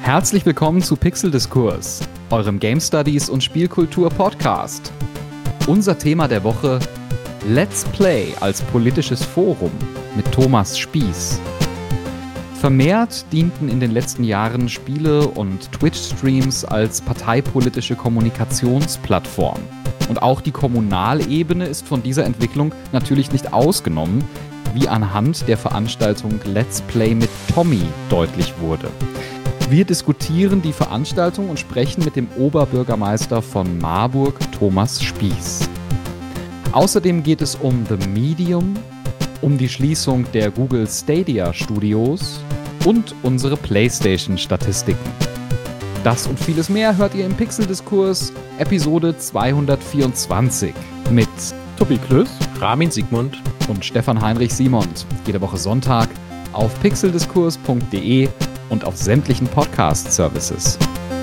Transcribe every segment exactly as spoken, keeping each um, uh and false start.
Herzlich willkommen zu Pixeldiskurs, eurem Game Studies und Spielkultur Podcast. Unser Thema der Woche: Let's Play als politisches Forum mit Thomas Spieß. Vermehrt dienten in den letzten Jahren Spiele und Twitch-Streams als parteipolitische Kommunikationsplattform. Und auch die Kommunalebene ist von dieser Entwicklung natürlich nicht ausgenommen, wie anhand der Veranstaltung Let's Play mit Tommy deutlich wurde. Wir diskutieren die Veranstaltung und sprechen mit dem Oberbürgermeister von Marburg, Thomas Spieß. Außerdem geht es um The Medium, um die Schließung der Google Stadia Studios und unsere PlayStation-Statistiken. Das und vieles mehr hört ihr im Pixeldiskurs, Episode zweihundertvierundzwanzig mit Tobi Klöß, Ramin Sigmund und Stefan Heinrich Simond. Jede Woche Sonntag auf pixeldiskurs punkt de und auf sämtlichen Podcast-Services.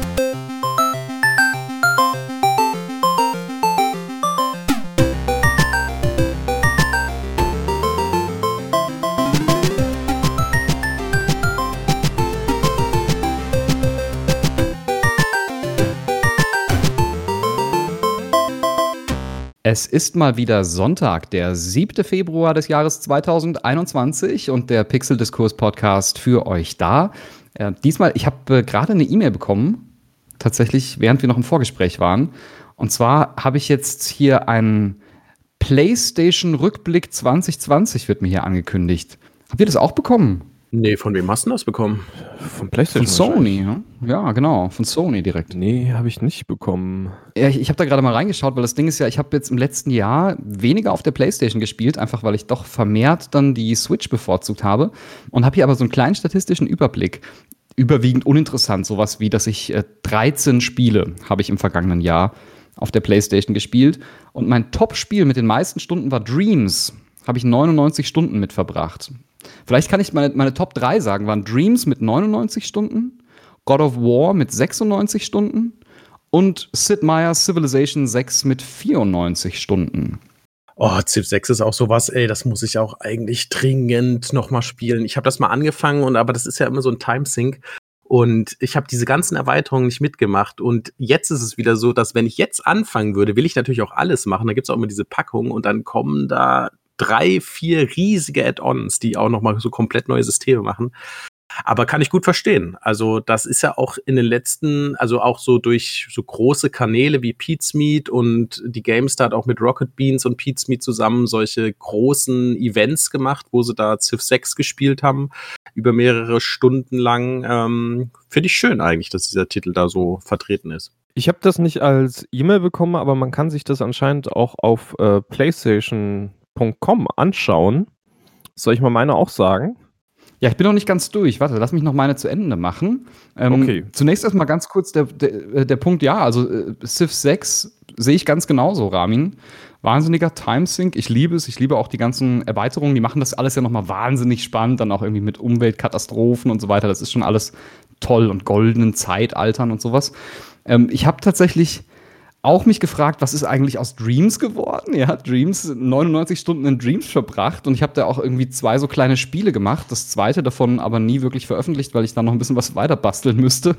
Es ist mal wieder Sonntag, der siebte Februar des Jahres zweitausendeinundzwanzig und der Pixeldiskurs-Podcast für euch da. Äh, diesmal, ich habe äh, gerade eine E-Mail bekommen, tatsächlich, während wir noch im Vorgespräch waren. Und zwar habe ich jetzt hier einen PlayStation-Rückblick zwanzig zwanzig, wird mir hier angekündigt. Habt ihr das auch bekommen? Nee, von wem hast du das bekommen? Von PlayStation. Von Sony, ja? Ja, genau, von Sony direkt. Nee, habe ich nicht bekommen. Ja, ich, ich habe da gerade mal reingeschaut, weil das Ding ist ja, ich habe jetzt im letzten Jahr weniger auf der PlayStation gespielt, einfach weil ich doch vermehrt dann die Switch bevorzugt habe und habe hier aber so einen kleinen statistischen Überblick. Überwiegend uninteressant, sowas wie, dass ich äh, dreizehn Spiele habe ich im vergangenen Jahr auf der PlayStation gespielt und mein Top-Spiel mit den meisten Stunden war Dreams. Habe ich neunundneunzig Stunden mit verbracht. Vielleicht kann ich meine, meine Top drei sagen, waren Dreams mit neunundneunzig Stunden, God of War mit sechsundneunzig Stunden und Sid Meier's Civilization sechs mit vierundneunzig Stunden. Oh, Civ sechs ist auch sowas, ey, das muss ich auch eigentlich dringend nochmal spielen. Ich habe das mal angefangen, und aber das ist ja immer so ein Timesync. Und ich habe diese ganzen Erweiterungen nicht mitgemacht. Und jetzt ist es wieder so, dass wenn ich jetzt anfangen würde, will ich natürlich auch alles machen. Da gibt es auch immer diese Packungen und dann kommen da drei, vier riesige Add-ons, die auch nochmal so komplett neue Systeme machen. Aber kann ich gut verstehen. Also das ist ja auch in den letzten, also auch so durch so große Kanäle wie Pete's Meat und die GameStar auch mit Rocket Beans und Pete's Meat zusammen solche großen Events gemacht, wo sie da Civ sechs gespielt haben, über mehrere Stunden lang. Ähm, finde ich schön eigentlich, dass dieser Titel da so vertreten ist. Ich habe das nicht als E-Mail bekommen, aber man kann sich das anscheinend auch auf äh, PlayStation Punkt com anschauen. Soll ich mal meine auch sagen? Ja, ich bin noch nicht ganz durch. Warte, lass mich noch meine zu Ende machen. Ähm, okay. Zunächst erstmal ganz kurz der, der, der Punkt, ja, also äh, Civ sechs sehe ich ganz genauso, Ramin. Wahnsinniger Timesync, ich liebe es, ich liebe auch die ganzen Erweiterungen, die machen das alles ja nochmal wahnsinnig spannend, dann auch irgendwie mit Umweltkatastrophen und so weiter. Das ist schon alles toll und goldenen Zeitaltern und sowas. Ähm, ich habe tatsächlich auch mich gefragt, was ist eigentlich aus Dreams geworden? Ja, Dreams, neunundneunzig Stunden in Dreams verbracht und ich habe da auch irgendwie zwei so kleine Spiele gemacht, das zweite davon aber nie wirklich veröffentlicht, weil ich da noch ein bisschen was weiter basteln müsste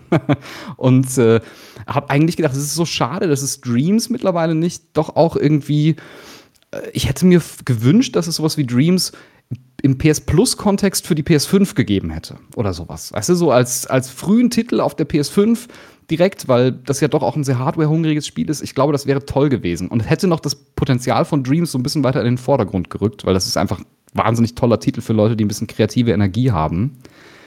und äh, habe eigentlich gedacht, es ist so schade, dass es Dreams mittlerweile nicht doch auch irgendwie, äh, ich hätte mir f- gewünscht, dass es sowas wie Dreams im P S Plus-Kontext für die P S fünf gegeben hätte oder sowas. Weißt du, so als, als frühen Titel auf der P S fünf direkt, weil das ja doch auch ein sehr hardware-hungriges Spiel ist. Ich glaube, das wäre toll gewesen und hätte noch das Potenzial von Dreams so ein bisschen weiter in den Vordergrund gerückt, weil das ist einfach ein wahnsinnig toller Titel für Leute, die ein bisschen kreative Energie haben.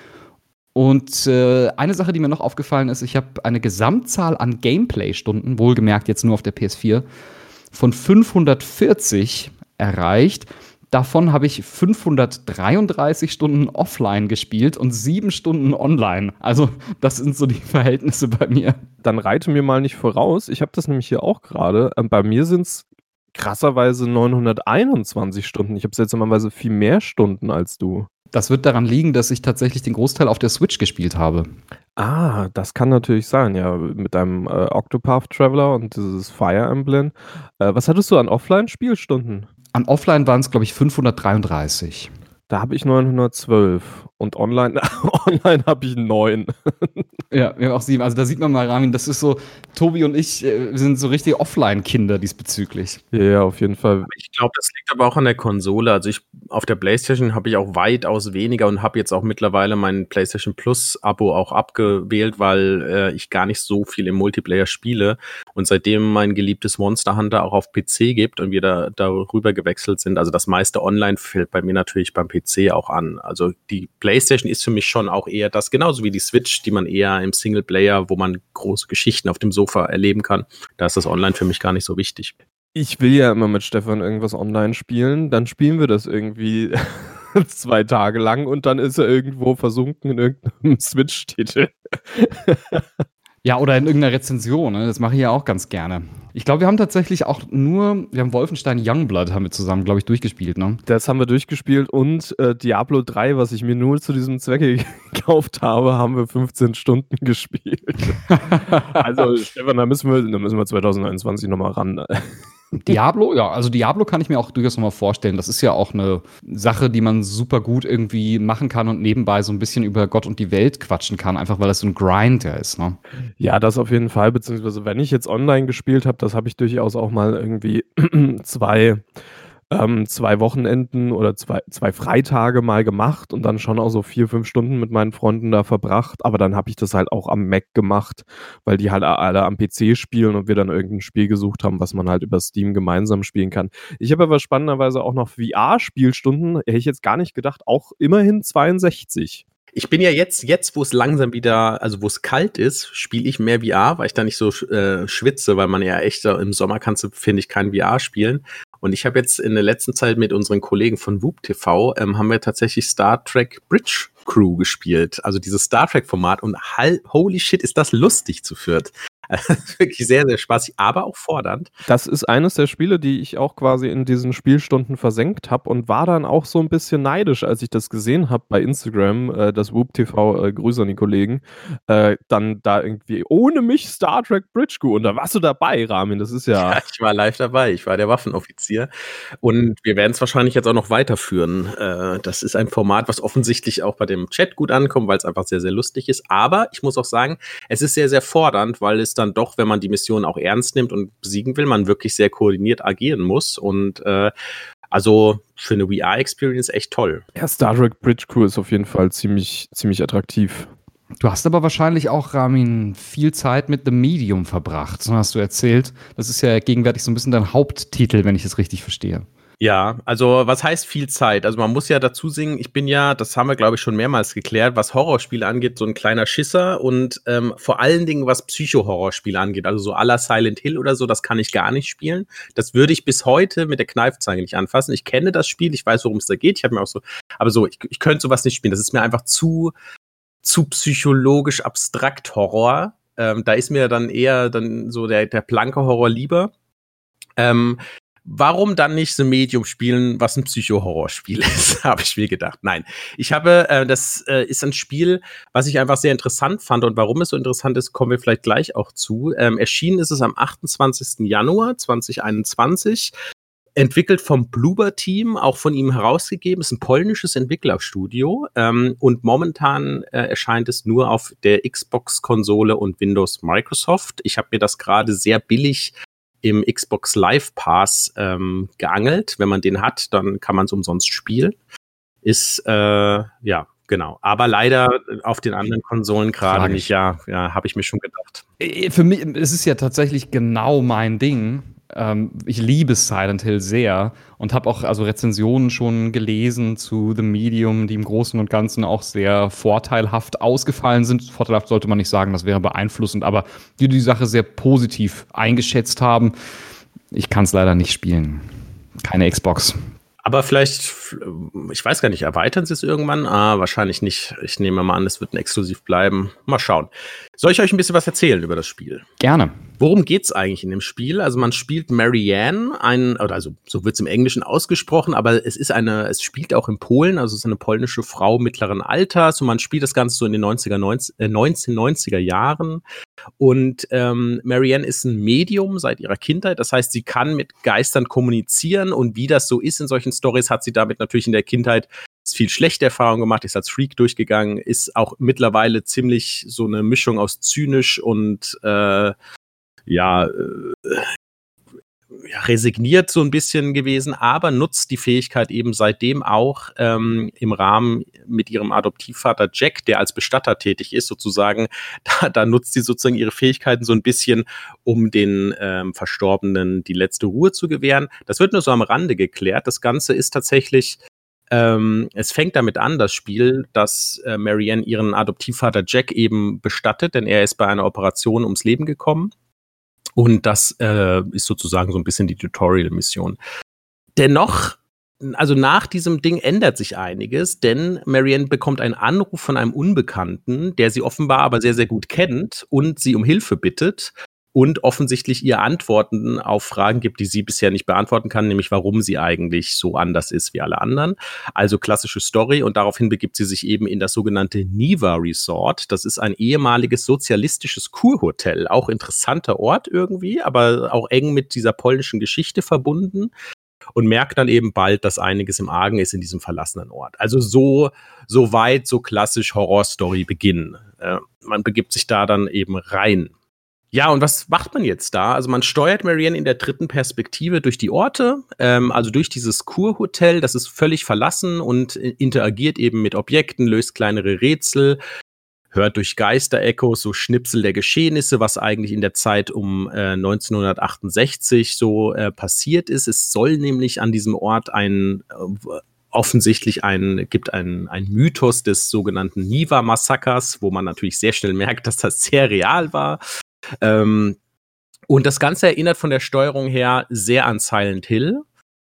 Und äh, eine Sache, die mir noch aufgefallen ist, ich habe eine Gesamtzahl an Gameplay-Stunden, wohlgemerkt jetzt nur auf der P S vier, von fünfhundertvierzig erreicht. Davon habe ich fünfhundertdreiunddreißig Stunden offline gespielt und sieben Stunden online. Also das sind so die Verhältnisse bei mir. Dann reite mir mal nicht voraus. Ich habe das nämlich hier auch gerade. Ähm, bei mir sind es krasserweise neunhunderteinundzwanzig Stunden. Ich habe seltsamerweise viel mehr Stunden als du. Das wird daran liegen, dass ich tatsächlich den Großteil auf der Switch gespielt habe. Ah, das kann natürlich sein, ja. Mit deinem äh, Octopath Traveler und dieses Fire Emblem. Äh, was hattest du an Offline-Spielstunden? An Offline waren es, glaube ich, fünfhundertdreiunddreißig. Da habe ich neunhundertzwölf. Und online, online habe ich neun. Ja, wir haben auch sieben. Also da sieht man mal, Ramin, das ist so, Tobi und ich äh, sind so richtige Offline-Kinder diesbezüglich. Ja, ja, auf jeden Fall. Ich glaube, das liegt aber auch an der Konsole. Also ich auf der PlayStation habe ich auch weitaus weniger und habe jetzt auch mittlerweile mein PlayStation Plus-Abo auch abgewählt, weil äh, ich gar nicht so viel im Multiplayer spiele. Und seitdem mein geliebtes Monster Hunter auch auf P C gibt und wir da darüber gewechselt sind, also das meiste Online fällt bei mir natürlich beim P C auch an. Also die PlayStation ist für mich schon auch eher das, genauso wie die Switch, die man eher im Singleplayer, wo man große Geschichten auf dem Sofa erleben kann. Da ist das Online für mich gar nicht so wichtig. Ich will ja immer mit Stefan irgendwas online spielen, dann spielen wir das irgendwie zwei Tage lang und dann ist er irgendwo versunken in irgendeinem Switch-Titel. Ja, oder in irgendeiner Rezension, ne? Das mache ich ja auch ganz gerne. Ich glaube, wir haben tatsächlich auch nur, wir haben Wolfenstein Youngblood haben wir zusammen, glaube ich, durchgespielt, ne? Das haben wir durchgespielt und äh, Diablo drei, was ich mir nur zu diesem Zwecke gekauft habe, haben wir fünfzehn Stunden gespielt. Also Stefan, da müssen wir, da müssen wir zwanzig einundzwanzig nochmal ran. Diablo, ja, also Diablo kann ich mir auch durchaus nochmal vorstellen. Das ist ja auch eine Sache, die man super gut irgendwie machen kann und nebenbei so ein bisschen über Gott und die Welt quatschen kann, einfach weil das so ein Grinder ist, ne? Ja, das auf jeden Fall, beziehungsweise wenn ich jetzt online gespielt habe, das habe ich durchaus auch mal irgendwie zwei ähm, zwei Wochenenden oder zwei, zwei Freitage mal gemacht und dann schon auch so vier, fünf Stunden mit meinen Freunden da verbracht. Aber dann habe ich das halt auch am Mac gemacht, weil die halt alle am P C spielen und wir dann irgendein Spiel gesucht haben, was man halt über Steam gemeinsam spielen kann. Ich habe aber spannenderweise auch noch V R-Spielstunden, hätte ich jetzt gar nicht gedacht, auch immerhin zweiundsechzig. Ich bin ja jetzt, jetzt wo es langsam wieder, also wo es kalt ist, spiele ich mehr V R, weil ich da nicht so äh, schwitze, weil man ja echt im Sommer kannst du, finde ich, kein V R spielen. Und ich habe jetzt in der letzten Zeit mit unseren Kollegen von Whoop T V, ähm, haben wir tatsächlich Star Trek Bridge Crew gespielt. Also dieses Star Trek-Format und holy shit, ist das lustig zu viert. Wirklich sehr, sehr spaßig, aber auch fordernd. Das ist eines der Spiele, die ich auch quasi in diesen Spielstunden versenkt habe und war dann auch so ein bisschen neidisch, als ich das gesehen habe bei Instagram, äh, das Whoop T V, äh, Grüße an die Kollegen, äh, dann da irgendwie ohne mich Star Trek Bridge Crew und da warst du dabei, Ramin, das ist ja... Ja, ich war live dabei, ich war der Waffenoffizier und wir werden es wahrscheinlich jetzt auch noch weiterführen. Äh, das ist ein Format, was offensichtlich auch bei dem Chat gut ankommt, weil es einfach sehr, sehr lustig ist, aber ich muss auch sagen, es ist sehr, sehr fordernd, weil es dann doch, wenn man die Mission auch ernst nimmt und besiegen will, man wirklich sehr koordiniert agieren muss. Und äh, also für eine V R-Experience echt toll. Ja, Star Trek Bridge Crew ist auf jeden Fall ziemlich, ziemlich attraktiv. Du hast aber wahrscheinlich auch, Ramin, viel Zeit mit The Medium verbracht, so hast du erzählt. Das ist ja gegenwärtig so ein bisschen dein Haupttitel, wenn ich es richtig verstehe. Ja, also was heißt viel Zeit? Also man muss ja dazu singen, ich bin ja, das haben wir glaube ich schon mehrmals geklärt, was Horrorspiele angeht, so ein kleiner Schisser und ähm, vor allen Dingen was Psycho-Horrorspiele angeht, also so à la Silent Hill oder so, das kann ich gar nicht spielen. Das würde ich bis heute mit der Kneifzange nicht anfassen. Ich kenne das Spiel, ich weiß, worum es da geht, ich habe mir auch so, aber so, ich, ich könnte sowas nicht spielen, das ist mir einfach zu, zu psychologisch abstrakt Horror. Ähm, da ist mir dann eher dann so der, der blanke Horror lieber. Ähm, Warum dann nicht The Medium spielen, was ein Psycho-Horror-Spiel ist, habe ich mir gedacht. Nein, ich habe, äh, das äh, ist ein Spiel, was ich einfach sehr interessant fand und warum es so interessant ist, kommen wir vielleicht gleich auch zu. Ähm, erschienen ist es am achtundzwanzigsten Januar zweitausendeinundzwanzig, entwickelt vom Bloober-Team, auch von ihm herausgegeben, ist ein polnisches Entwicklerstudio ähm, und momentan äh, erscheint es nur auf der Xbox-Konsole und Windows Microsoft. Ich habe mir das gerade sehr billig im Xbox Live Pass ähm, geangelt. Wenn man den hat, dann kann man es umsonst spielen. Ist, äh, ja, genau. Aber leider auf den anderen Konsolen gerade nicht. Ja, ja, habe ich mir schon gedacht. Für mich, es ist ja tatsächlich genau mein Ding. Ähm, ich liebe Silent Hill sehr und habe auch also Rezensionen schon gelesen zu The Medium, die im Großen und Ganzen auch sehr vorteilhaft ausgefallen sind. Vorteilhaft sollte man nicht sagen, das wäre beeinflussend, aber die die Sache sehr positiv eingeschätzt haben. Ich kann es leider nicht spielen. Keine Xbox. Aber vielleicht, ich weiß gar nicht, erweitern sie es irgendwann? Ah, wahrscheinlich nicht. Ich nehme mal an, es wird ein exklusiv bleiben. Mal schauen. Soll ich euch ein bisschen was erzählen über das Spiel? Gerne. Worum geht's eigentlich in dem Spiel? Also man spielt Marianne, ein, oder also so wird's im Englischen ausgesprochen, aber es ist eine, es spielt auch in Polen, also es ist eine polnische Frau mittleren Alters und man spielt das Ganze so in den neunziger, neunzehnhundertneunziger Jahren. Und ähm, Marianne ist ein Medium seit ihrer Kindheit, das heißt, sie kann mit Geistern kommunizieren und wie das so ist in solchen Stories, hat sie damit natürlich in der Kindheit viel schlechte Erfahrungen gemacht, ist als Freak durchgegangen, ist auch mittlerweile ziemlich so eine Mischung aus zynisch und äh, ja, äh, ja, resigniert so ein bisschen gewesen, aber nutzt die Fähigkeit eben seitdem auch ähm, im Rahmen mit ihrem Adoptivvater Jack, der als Bestatter tätig ist, sozusagen, da, da nutzt sie sozusagen ihre Fähigkeiten so ein bisschen, um den ähm, Verstorbenen die letzte Ruhe zu gewähren. Das wird nur so am Rande geklärt. Das Ganze ist tatsächlich, ähm, es fängt damit an, das Spiel, dass äh, Marianne ihren Adoptivvater Jack eben bestattet, denn er ist bei einer Operation ums Leben gekommen. Und das äh, ist sozusagen so ein bisschen die Tutorial-Mission. Dennoch, also nach diesem Ding ändert sich einiges, denn Marianne bekommt einen Anruf von einem Unbekannten, der sie offenbar aber sehr, sehr gut kennt und sie um Hilfe bittet und offensichtlich ihr Antworten auf Fragen gibt, die sie bisher nicht beantworten kann, nämlich warum sie eigentlich so anders ist wie alle anderen. Also klassische Story, und daraufhin begibt sie sich eben in das sogenannte Niva Resort. Das ist ein ehemaliges sozialistisches Kurhotel, auch interessanter Ort irgendwie, aber auch eng mit dieser polnischen Geschichte verbunden, und merkt dann eben bald, dass einiges im Argen ist in diesem verlassenen Ort. Also so, so weit, so klassisch Horrorstory Beginn. Äh, man begibt sich da dann eben rein. Ja, und was macht man jetzt da? Also man steuert Marianne in der dritten Perspektive durch die Orte, ähm, also durch dieses Kurhotel, das ist völlig verlassen und interagiert eben mit Objekten, löst kleinere Rätsel, hört durch Geisterechos so Schnipsel der Geschehnisse, was eigentlich in der Zeit um äh, neunzehnhundertachtundsechzig so äh, passiert ist. Es soll nämlich an diesem Ort ein äh, offensichtlich ein, gibt ein, ein Mythos des sogenannten Niva-Massakers, wo man natürlich sehr schnell merkt, dass das sehr real war. Ähm, und das Ganze erinnert von der Steuerung her sehr an Silent Hill,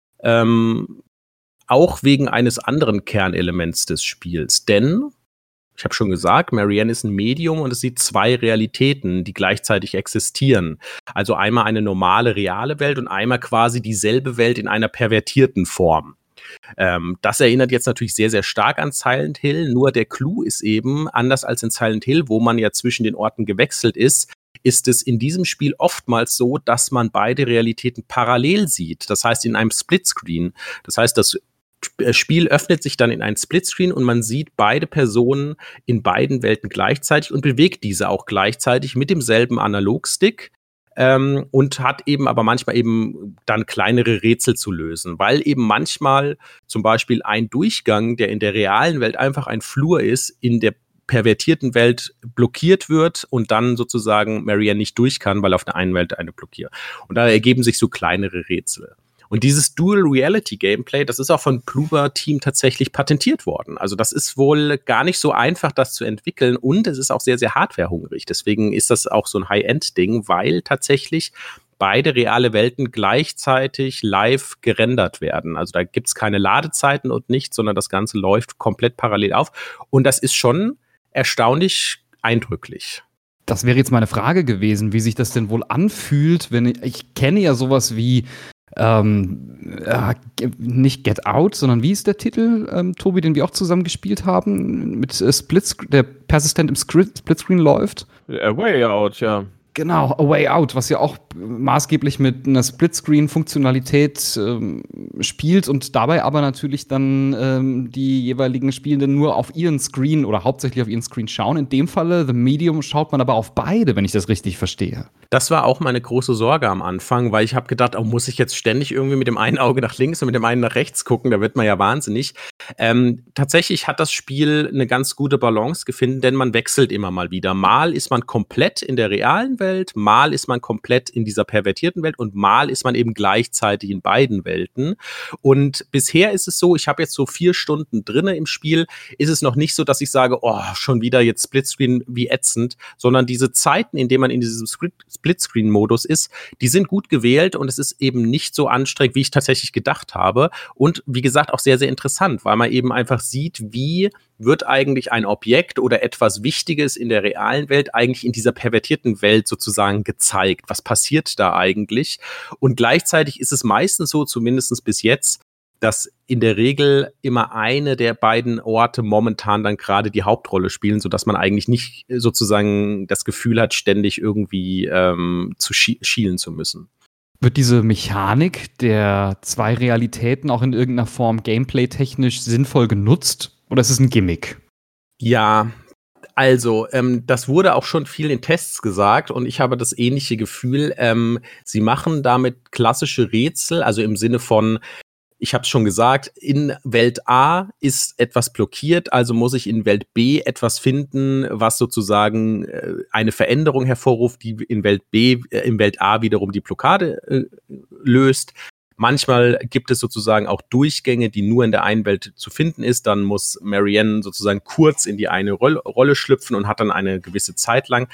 ähm, auch wegen eines anderen Kernelements des Spiels, denn, ich habe schon gesagt, Marianne ist ein Medium und es sieht zwei Realitäten, die gleichzeitig existieren. Also einmal eine normale, reale Welt und einmal quasi dieselbe Welt in einer pervertierten Form. Ähm, das erinnert jetzt natürlich sehr, sehr stark an Silent Hill, nur der Clou ist eben, anders als in Silent Hill, wo man ja zwischen den Orten gewechselt ist, ist es in diesem Spiel oftmals so, dass man beide Realitäten parallel sieht. Das heißt, in einem Splitscreen. Das heißt, das Spiel öffnet sich dann in einen Splitscreen und man sieht beide Personen in beiden Welten gleichzeitig und bewegt diese auch gleichzeitig mit demselben Analogstick. Ähm, und hat eben aber manchmal eben dann kleinere Rätsel zu lösen, weil eben manchmal zum Beispiel ein Durchgang, der in der realen Welt einfach ein Flur ist, in der pervertierten Welt blockiert wird und dann sozusagen Marianne nicht durch kann, weil auf der einen Welt eine blockiert. Und da ergeben sich so kleinere Rätsel. Und dieses Dual-Reality-Gameplay, das ist auch von Bloober-Team tatsächlich patentiert worden. Also das ist wohl gar nicht so einfach, das zu entwickeln, und es ist auch sehr, sehr hardwarehungrig. Deswegen ist das auch so ein High-End-Ding, weil tatsächlich beide reale Welten gleichzeitig live gerendert werden. Also da gibt es keine Ladezeiten und nichts, sondern das Ganze läuft komplett parallel auf. Und das ist schon erstaunlich eindrücklich. Das wäre jetzt meine Frage gewesen, wie sich das denn wohl anfühlt, wenn ich, ich kenne ja sowas wie ähm, äh, nicht Get Out, sondern wie ist der Titel, ähm, Tobi, den wir auch zusammen gespielt haben, mit äh, Splitscreen, der persistent im Splitscreen läuft? A Way Out, ja. Genau, A Way Out, was ja auch maßgeblich mit einer Splitscreen-Funktionalität ähm, spielt und dabei aber natürlich dann ähm, die jeweiligen Spielenden nur auf ihren Screen oder hauptsächlich auf ihren Screen schauen. In dem Falle, The Medium, schaut man aber auf beide, wenn ich das richtig verstehe. Das war auch meine große Sorge am Anfang, weil ich habe gedacht, oh, muss ich jetzt ständig irgendwie mit dem einen Auge nach links und mit dem einen nach rechts gucken, da wird man ja wahnsinnig. Ähm, tatsächlich hat das Spiel eine ganz gute Balance gefunden, denn man wechselt immer mal wieder. Mal ist man komplett in der realen Welt, mal ist man komplett in dieser pervertierten Welt und mal ist man eben gleichzeitig in beiden Welten. Und bisher ist es so, ich habe jetzt so vier Stunden drinne im Spiel, ist es noch nicht so, dass ich sage, oh, schon wieder jetzt Splitscreen, wie ätzend, sondern diese Zeiten, in denen man in diesem Splitscreen-Modus ist, die sind gut gewählt und es ist eben nicht so anstrengend, wie ich tatsächlich gedacht habe. Und wie gesagt, auch sehr, sehr interessant, weil man eben einfach sieht, wie wird eigentlich ein Objekt oder etwas Wichtiges in der realen Welt eigentlich in dieser pervertierten Welt sozusagen gezeigt? Was passiert da eigentlich? Und gleichzeitig ist es meistens so, zumindest bis jetzt, dass in der Regel immer eine der beiden Orte momentan dann gerade die Hauptrolle spielen, sodass man eigentlich nicht sozusagen das Gefühl hat, ständig irgendwie ähm, zu schie- schielen zu müssen. Wird diese Mechanik der zwei Realitäten auch in irgendeiner Form gameplay-technisch sinnvoll genutzt? Oder ist es ein Gimmick? Ja, also, ähm, das wurde auch schon viel in Tests gesagt und ich habe das ähnliche Gefühl. Ähm, sie machen damit klassische Rätsel, also im Sinne von, ich habe es schon gesagt, in Welt A ist etwas blockiert, also muss ich in Welt B etwas finden, was sozusagen äh, eine Veränderung hervorruft, die in Welt B, äh, in Welt A wiederum die Blockade äh, löst. Manchmal gibt es sozusagen auch Durchgänge, die nur in der einen Welt zu finden ist. Dann muss Marianne sozusagen kurz in die eine Rolle, Rolle schlüpfen und hat dann eine gewisse Zeit lang.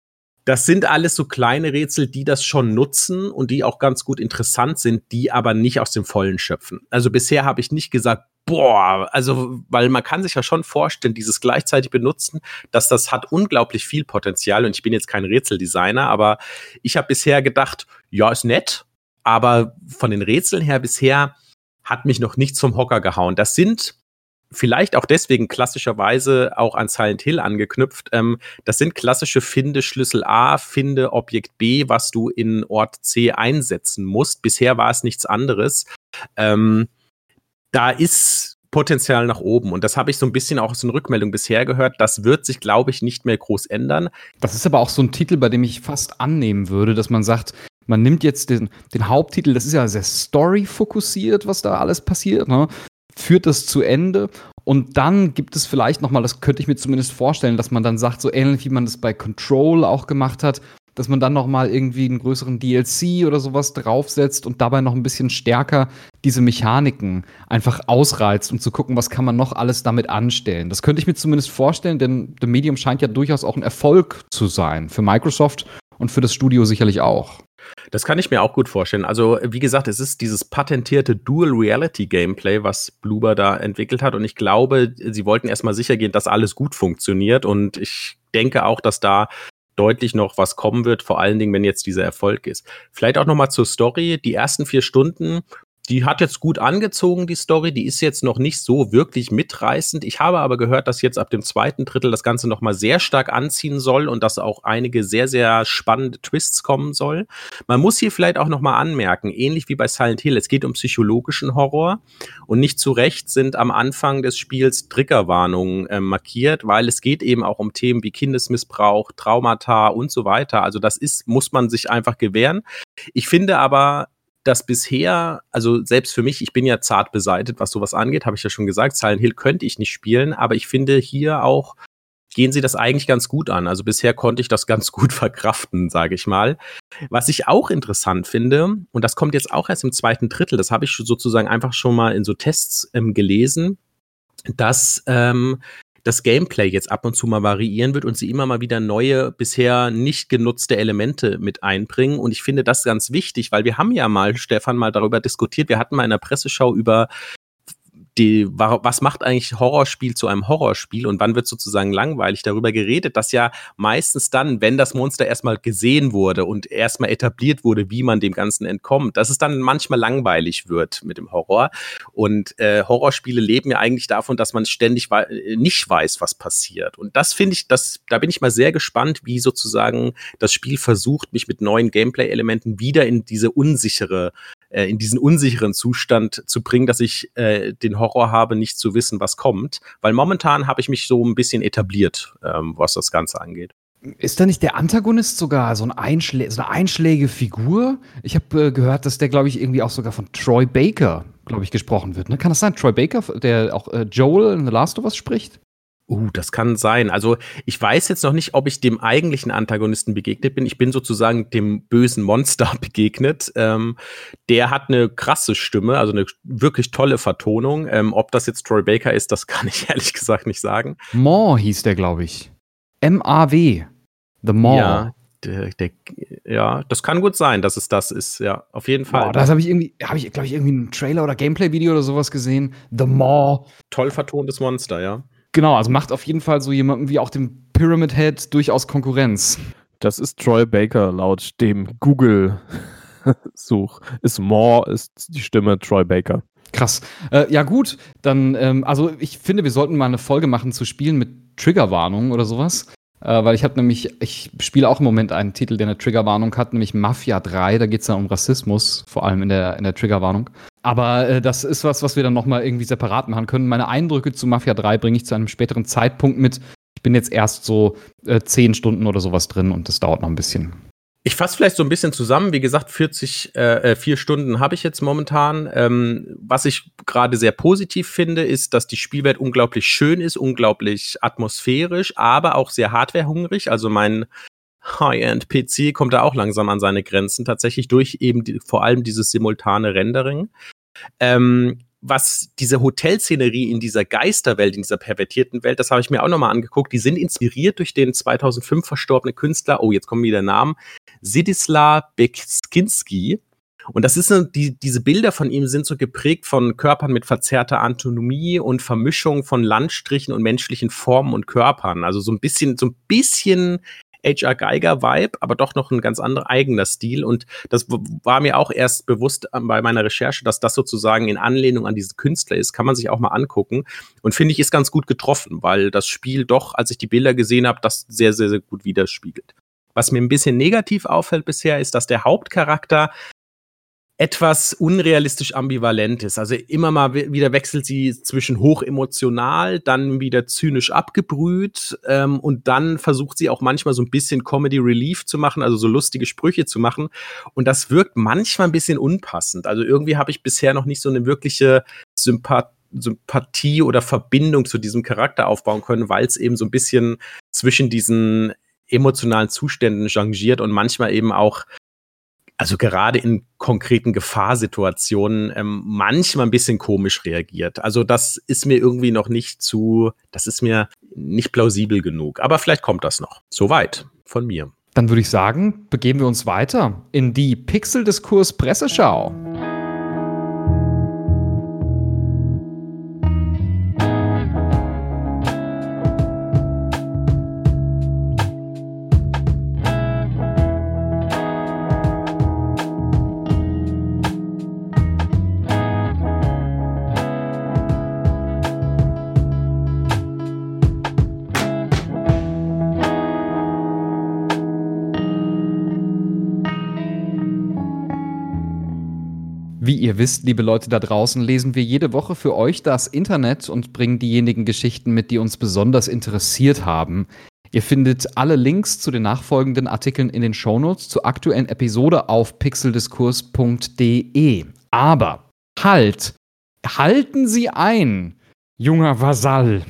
Das sind alles so kleine Rätsel, die das schon nutzen und die auch ganz gut interessant sind, die aber nicht aus dem Vollen schöpfen. Also bisher habe ich nicht gesagt, boah, also, weil man kann sich ja schon vorstellen, dieses gleichzeitig benutzen, dass das hat unglaublich viel Potenzial und ich bin jetzt kein Rätseldesigner, aber ich habe bisher gedacht, ja, ist nett, aber von den Rätseln her bisher hat mich noch nichts vom Hocker gehauen. Das sind vielleicht auch deswegen klassischerweise auch an Silent Hill angeknüpft. Ähm, das sind klassische Finde Schlüssel A, Finde Objekt B, was du in Ort C einsetzen musst. Bisher war es nichts anderes. Ähm, da ist Potenzial nach oben. Und das habe ich so ein bisschen auch aus den Rückmeldungen bisher gehört. Das wird sich, glaube ich, nicht mehr groß ändern. Das ist aber auch so ein Titel, bei dem ich fast annehmen würde, dass man sagt, man nimmt jetzt den, den Haupttitel, das ist ja sehr story-fokussiert, was da alles passiert, ne? Führt das zu Ende und dann gibt es vielleicht nochmal, das könnte ich mir zumindest vorstellen, dass man dann sagt, so ähnlich wie man das bei Control auch gemacht hat, dass man dann nochmal irgendwie einen größeren D L C oder sowas draufsetzt und dabei noch ein bisschen stärker diese Mechaniken einfach ausreizt, um zu gucken, was kann man noch alles damit anstellen. Das könnte ich mir zumindest vorstellen, denn The Medium scheint ja durchaus auch ein Erfolg zu sein für Microsoft und für das Studio sicherlich auch. Das kann ich mir auch gut vorstellen. Also, wie gesagt, es ist dieses patentierte Dual-Reality-Gameplay, was Bloober da entwickelt hat. Und ich glaube, sie wollten erstmal sicher gehen, dass alles gut funktioniert. Und ich denke auch, dass da deutlich noch was kommen wird, vor allen Dingen, wenn jetzt dieser Erfolg ist. Vielleicht auch noch mal zur Story. Die ersten vier Stunden, die hat jetzt gut angezogen, die Story. Die ist jetzt noch nicht so wirklich mitreißend. Ich habe aber gehört, dass jetzt ab dem zweiten Drittel das Ganze noch mal sehr stark anziehen soll und dass auch einige sehr, sehr spannende Twists kommen soll. Man muss hier vielleicht auch noch mal anmerken, ähnlich wie bei Silent Hill, es geht um psychologischen Horror und nicht zu Recht sind am Anfang des Spiels Triggerwarnungen äh, markiert, weil es geht eben auch um Themen wie Kindesmissbrauch, Traumata und so weiter. Also das ist, muss man sich einfach gewähren. Ich finde aber, dass bisher, also selbst für mich, ich bin ja zart beseitet, was sowas angeht, habe ich ja schon gesagt, Silent Hill könnte ich nicht spielen, aber ich finde hier auch, gehen sie das eigentlich ganz gut an. Also bisher konnte ich das ganz gut verkraften, sage ich mal. Was ich auch interessant finde, und das kommt jetzt auch erst im zweiten Drittel, das habe ich sozusagen einfach schon mal in so Tests ähm, gelesen, dass ähm, das Gameplay jetzt ab und zu mal variieren wird und sie immer mal wieder neue, bisher nicht genutzte Elemente mit einbringen. Und ich finde das ganz wichtig, weil wir haben ja mal, Stefan, mal darüber diskutiert, wir hatten mal in der Presseschau über die, was macht eigentlich Horrorspiel zu einem Horrorspiel und wann wird sozusagen langweilig, darüber geredet, dass ja meistens dann, wenn das Monster erstmal gesehen wurde und erstmal etabliert wurde, wie man dem Ganzen entkommt, dass es dann manchmal langweilig wird mit dem Horror. Und äh, Horrorspiele leben ja eigentlich davon, dass man ständig we- nicht weiß, was passiert. Und das finde ich, das, da bin ich mal sehr gespannt, wie sozusagen das Spiel versucht, mich mit neuen Gameplay-Elementen wieder in diese unsichere in diesen unsicheren Zustand zu bringen, dass ich äh, den Horror habe, nicht zu wissen, was kommt. Weil momentan habe ich mich so ein bisschen etabliert, ähm, was das Ganze angeht. Ist da nicht der Antagonist sogar so, ein Einschlä- so eine einschlägige Figur? Ich habe äh, gehört, dass der, glaube ich, irgendwie auch sogar von Troy Baker, glaube ich, gesprochen wird. Ne? Kann das sein? Troy Baker, der auch äh, Joel in The Last of Us spricht? Uh, das kann sein. Also ich weiß jetzt noch nicht, ob ich dem eigentlichen Antagonisten begegnet bin. Ich bin sozusagen dem bösen Monster begegnet. Ähm, der hat eine krasse Stimme, also eine wirklich tolle Vertonung. Ähm, ob das jetzt Troy Baker ist, das kann ich ehrlich gesagt nicht sagen. Maw hieß der, glaube ich. M A W. The Maw. Ja, der, der, ja, das kann gut sein, dass es das ist. Ja, auf jeden Fall. Boah, das habe ich irgendwie, habe ich, glaube ich, irgendwie einen Trailer oder Gameplay-Video oder sowas gesehen. The Maw. Toll vertontes Monster, ja. Genau, also macht auf jeden Fall so jemandem wie auch dem Pyramid Head durchaus Konkurrenz. Das ist Troy Baker laut dem Google-Such. Ist Maw, ist die Stimme Troy Baker. Krass. Äh, ja gut, dann, ähm, also ich finde, wir sollten mal eine Folge machen zu Spielen mit Triggerwarnungen oder sowas. Äh, weil ich habe nämlich, ich spiele auch im Moment einen Titel, der eine Triggerwarnung hat, nämlich Mafia drei. Da geht es dann um Rassismus, vor allem in der, in der Triggerwarnung. Aber äh, das ist was, was wir dann nochmal irgendwie separat machen können. Meine Eindrücke zu Mafia drei bringe ich zu einem späteren Zeitpunkt mit. Ich bin jetzt erst so äh, zehn Stunden oder sowas drin und das dauert noch ein bisschen. Ich fasse vielleicht so ein bisschen zusammen. Wie gesagt, vierzig, äh, vier Stunden habe ich jetzt momentan. Ähm, was ich gerade sehr positiv finde, ist, dass die Spielwelt unglaublich schön ist, unglaublich atmosphärisch, aber auch sehr hardwarehungrig. Also mein High-End-P C kommt da auch langsam an seine Grenzen, tatsächlich durch eben die, vor allem dieses simultane Rendering. Ähm, was diese Hotelszenerie in dieser Geisterwelt, in dieser pervertierten Welt, das habe ich mir auch nochmal angeguckt, die sind inspiriert durch den zweitausendfünf verstorbenen Künstler, oh, jetzt kommen wieder Namen, Zdzislaw Beksiński. Und das ist so, die, diese Bilder von ihm sind so geprägt von Körpern mit verzerrter Anatomie und Vermischung von Landstrichen und menschlichen Formen und Körpern. Also so ein bisschen, so ein bisschen H R. Geiger-Vibe, aber doch noch ein ganz anderer eigener Stil. Und das war mir auch erst bewusst bei meiner Recherche, dass das sozusagen in Anlehnung an diesen Künstler ist. Kann man sich auch mal angucken. Und finde ich, ist ganz gut getroffen, weil das Spiel doch, als ich die Bilder gesehen habe, das sehr, sehr, sehr gut widerspiegelt. Was mir ein bisschen negativ auffällt bisher, ist, dass der Hauptcharakter etwas unrealistisch ambivalent ist. Also immer mal wieder wechselt sie zwischen hochemotional, dann wieder zynisch abgebrüht ähm, und dann versucht sie auch manchmal so ein bisschen Comedy Relief zu machen, also so lustige Sprüche zu machen. Und das wirkt manchmal ein bisschen unpassend. Also irgendwie habe ich bisher noch nicht so eine wirkliche Sympathie Sympathie oder Verbindung zu diesem Charakter aufbauen können, weil es eben so ein bisschen zwischen diesen emotionalen Zuständen changiert und manchmal eben auch, also gerade in konkreten Gefahrsituationen, ähm, manchmal ein bisschen komisch reagiert. Also das ist mir irgendwie noch nicht zu, das ist mir nicht plausibel genug. Aber vielleicht kommt das noch. Soweit von mir. Dann würde ich sagen, begeben wir uns weiter in die Pixel-Diskurs-Presseschau. Wie ihr wisst, liebe Leute da draußen, lesen wir jede Woche für euch das Internet und bringen diejenigen Geschichten mit, die uns besonders interessiert haben. Ihr findet alle Links zu den nachfolgenden Artikeln in den Shownotes zur aktuellen Episode auf pixeldiskurs punkt de. Aber halt, halten Sie ein, junger Vasall.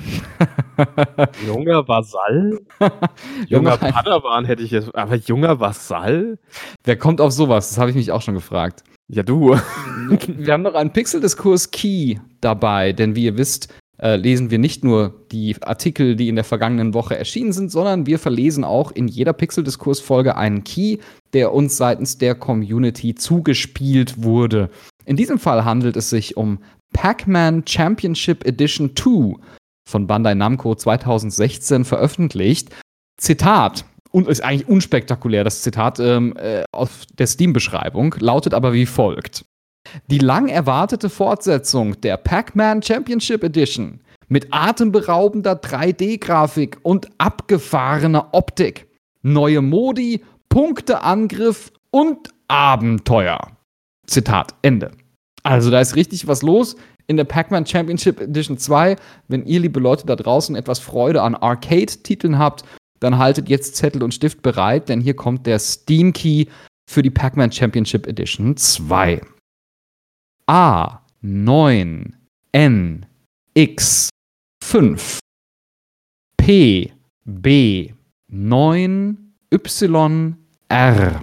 Junger Vasall? Junger Padawan hätte ich jetzt, aber junger Vasall? Wer kommt auf sowas? Das habe ich mich auch schon gefragt. Ja, du. Wir haben noch einen Pixel-Diskurs-Key dabei, denn wie ihr wisst, äh, lesen wir nicht nur die Artikel, die in der vergangenen Woche erschienen sind, sondern wir verlesen auch in jeder Pixel-Diskurs-Folge einen Key, der uns seitens der Community zugespielt wurde. In diesem Fall handelt es sich um Pac-Man Championship Edition zwei von Bandai Namco zwanzig sechzehn veröffentlicht. Zitat. Und ist eigentlich unspektakulär, das Zitat ähm, äh, auf der Steam-Beschreibung, lautet aber wie folgt. Die lang erwartete Fortsetzung der Pac-Man Championship Edition mit atemberaubender drei D-Grafik und abgefahrener Optik. Neue Modi, Punkteangriff und Abenteuer. Zitat, Ende. Also da ist richtig was los in der Pac-Man Championship Edition zwei. Wenn ihr, liebe Leute da draußen, etwas Freude an Arcade-Titeln habt, dann haltet jetzt Zettel und Stift bereit, denn hier kommt der Steam Key für die Pac-Man Championship Edition zwei. A neun N X fünf P B neun Y R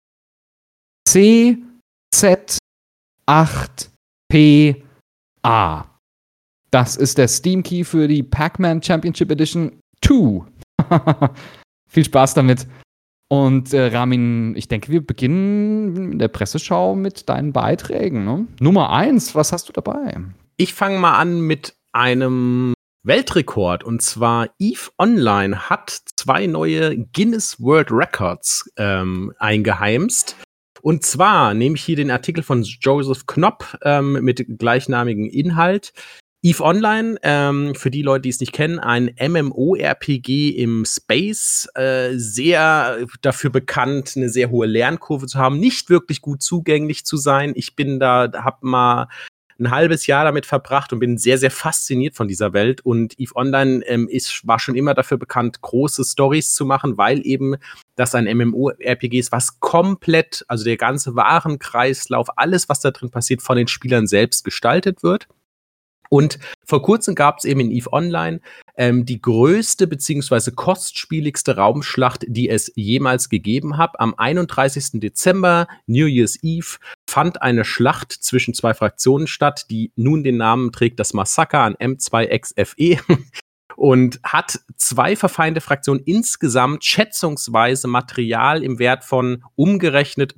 C Z acht P A. Das ist der Steam Key für die Pac-Man Championship Edition zwei. Viel Spaß damit. Und äh, Ramin, ich denke, wir beginnen in der Presseschau mit deinen Beiträgen. Ne? Nummer eins, was hast du dabei? Ich fange mal an mit einem Weltrekord. Und zwar EVE Online hat zwei neue Guinness World Records ähm, eingeheimst. Und zwar nehme ich hier den Artikel von Joseph Knopp ähm, mit gleichnamigem Inhalt. EVE Online, ähm, für die Leute, die es nicht kennen, ein MMORPG im Space, äh, sehr dafür bekannt, eine sehr hohe Lernkurve zu haben, nicht wirklich gut zugänglich zu sein. Ich bin da, hab mal ein halbes Jahr damit verbracht und bin sehr, sehr fasziniert von dieser Welt. Und EVE Online ähm, ist, war schon immer dafür bekannt, große Storys zu machen, weil eben das ein MMORPG ist, was komplett, also der ganze Warenkreislauf, alles, was da drin passiert, von den Spielern selbst gestaltet wird. Und vor kurzem gab es eben in EVE Online ähm, die größte beziehungsweise kostspieligste Raumschlacht, die es jemals gegeben hat. Am einunddreißigsten Dezember, New Year's Eve, fand eine Schlacht zwischen zwei Fraktionen statt, die nun den Namen trägt, das Massaker an M zwei X F E. Und hat zwei verfeindete Fraktionen insgesamt schätzungsweise Material im Wert von umgerechnet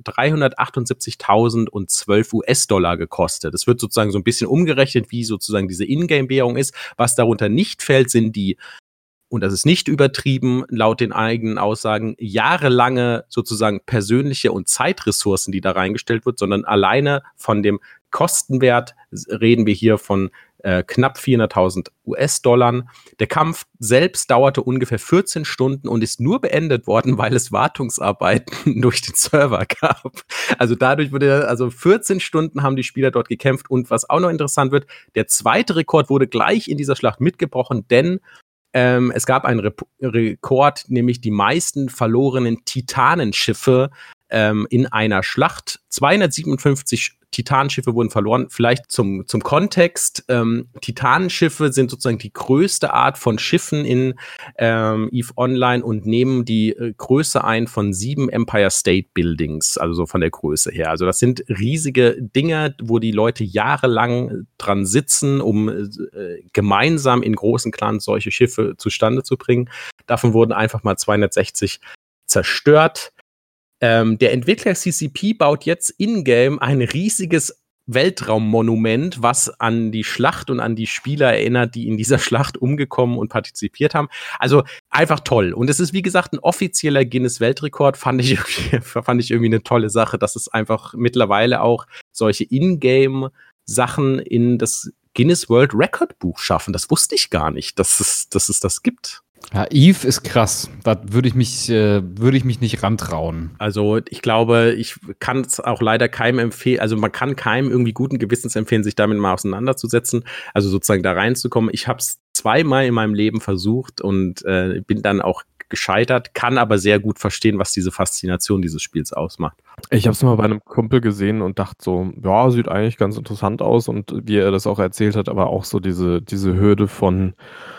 dreihundertachtundsiebzigtausendzwölf US-Dollar gekostet. Das wird sozusagen so ein bisschen umgerechnet, wie sozusagen diese Ingame-Währung ist. Was darunter nicht fällt, sind die, und das ist nicht übertrieben, laut den eigenen Aussagen, jahrelange sozusagen persönliche und Zeitressourcen, die da reingestellt wird, sondern alleine von dem Kostenwert reden wir hier von äh, knapp vierhunderttausend US-Dollar. Der Kampf selbst dauerte ungefähr vierzehn Stunden und ist nur beendet worden, weil es Wartungsarbeiten durch den Server gab. Also dadurch wurde, also vierzehn Stunden haben die Spieler dort gekämpft. Und was auch noch interessant wird, der zweite Rekord wurde gleich in dieser Schlacht mitgebrochen, denn ähm, es gab einen Rep- Rekord, nämlich die meisten verlorenen Titanenschiffe ähm, in einer Schlacht. zweihundertsiebenundfünfzig Titanenschiffe wurden verloren. Vielleicht zum, zum Kontext. Ähm, Titanenschiffe sind sozusagen die größte Art von Schiffen in ähm, EVE Online und nehmen die äh, Größe ein von sieben Empire State Buildings, also so von der Größe her. Also das sind riesige Dinge, wo die Leute jahrelang dran sitzen, um äh, gemeinsam in großen Clans solche Schiffe zustande zu bringen. Davon wurden einfach mal zweihundertsechzig zerstört. Ähm, der Entwickler C C P baut jetzt in-game ein riesiges Weltraummonument, was an die Schlacht und an die Spieler erinnert, die in dieser Schlacht umgekommen und partizipiert haben. Also einfach toll. Und es ist, wie gesagt, ein offizieller Guinness-Weltrekord. Fand ich, fand ich irgendwie eine tolle Sache, dass es einfach mittlerweile auch solche In-Game-Sachen in das Guinness World Record Buch schaffen. Das wusste ich gar nicht, dass es, dass es das gibt. Ja, EVE ist krass. Da würde ich mich, äh, würde ich mich nicht rantrauen. Also ich glaube, ich kann es auch leider keinem empfehlen, also man kann keinem irgendwie guten Gewissens empfehlen, sich damit mal auseinanderzusetzen, also sozusagen da reinzukommen. Ich habe es zweimal in meinem Leben versucht und äh, bin dann auch gescheitert, kann aber sehr gut verstehen, was diese Faszination dieses Spiels ausmacht. Ich habe es mal bei einem Kumpel gesehen und dachte so, ja, sieht eigentlich ganz interessant aus und wie er das auch erzählt hat, aber auch so diese, diese Hürde von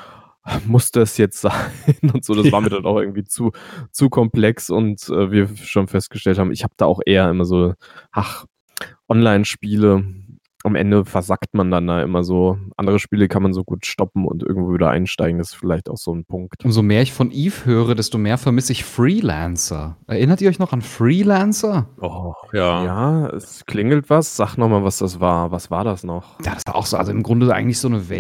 muss das jetzt sein und so, das ja. war mir dann auch irgendwie zu, zu komplex und äh, wir schon festgestellt haben, ich habe da auch eher immer so, ach, Online-Spiele, am Ende versackt man dann da immer so, andere Spiele kann man so gut stoppen und irgendwo wieder einsteigen, das ist vielleicht auch so ein Punkt. Umso mehr ich von EVE höre, desto mehr vermisse ich Freelancer. Erinnert ihr euch noch an Freelancer? Oh, ja. Ja, es klingelt was, sag nochmal, was das war, was war das noch? Ja, das war auch so, also im Grunde eigentlich so eine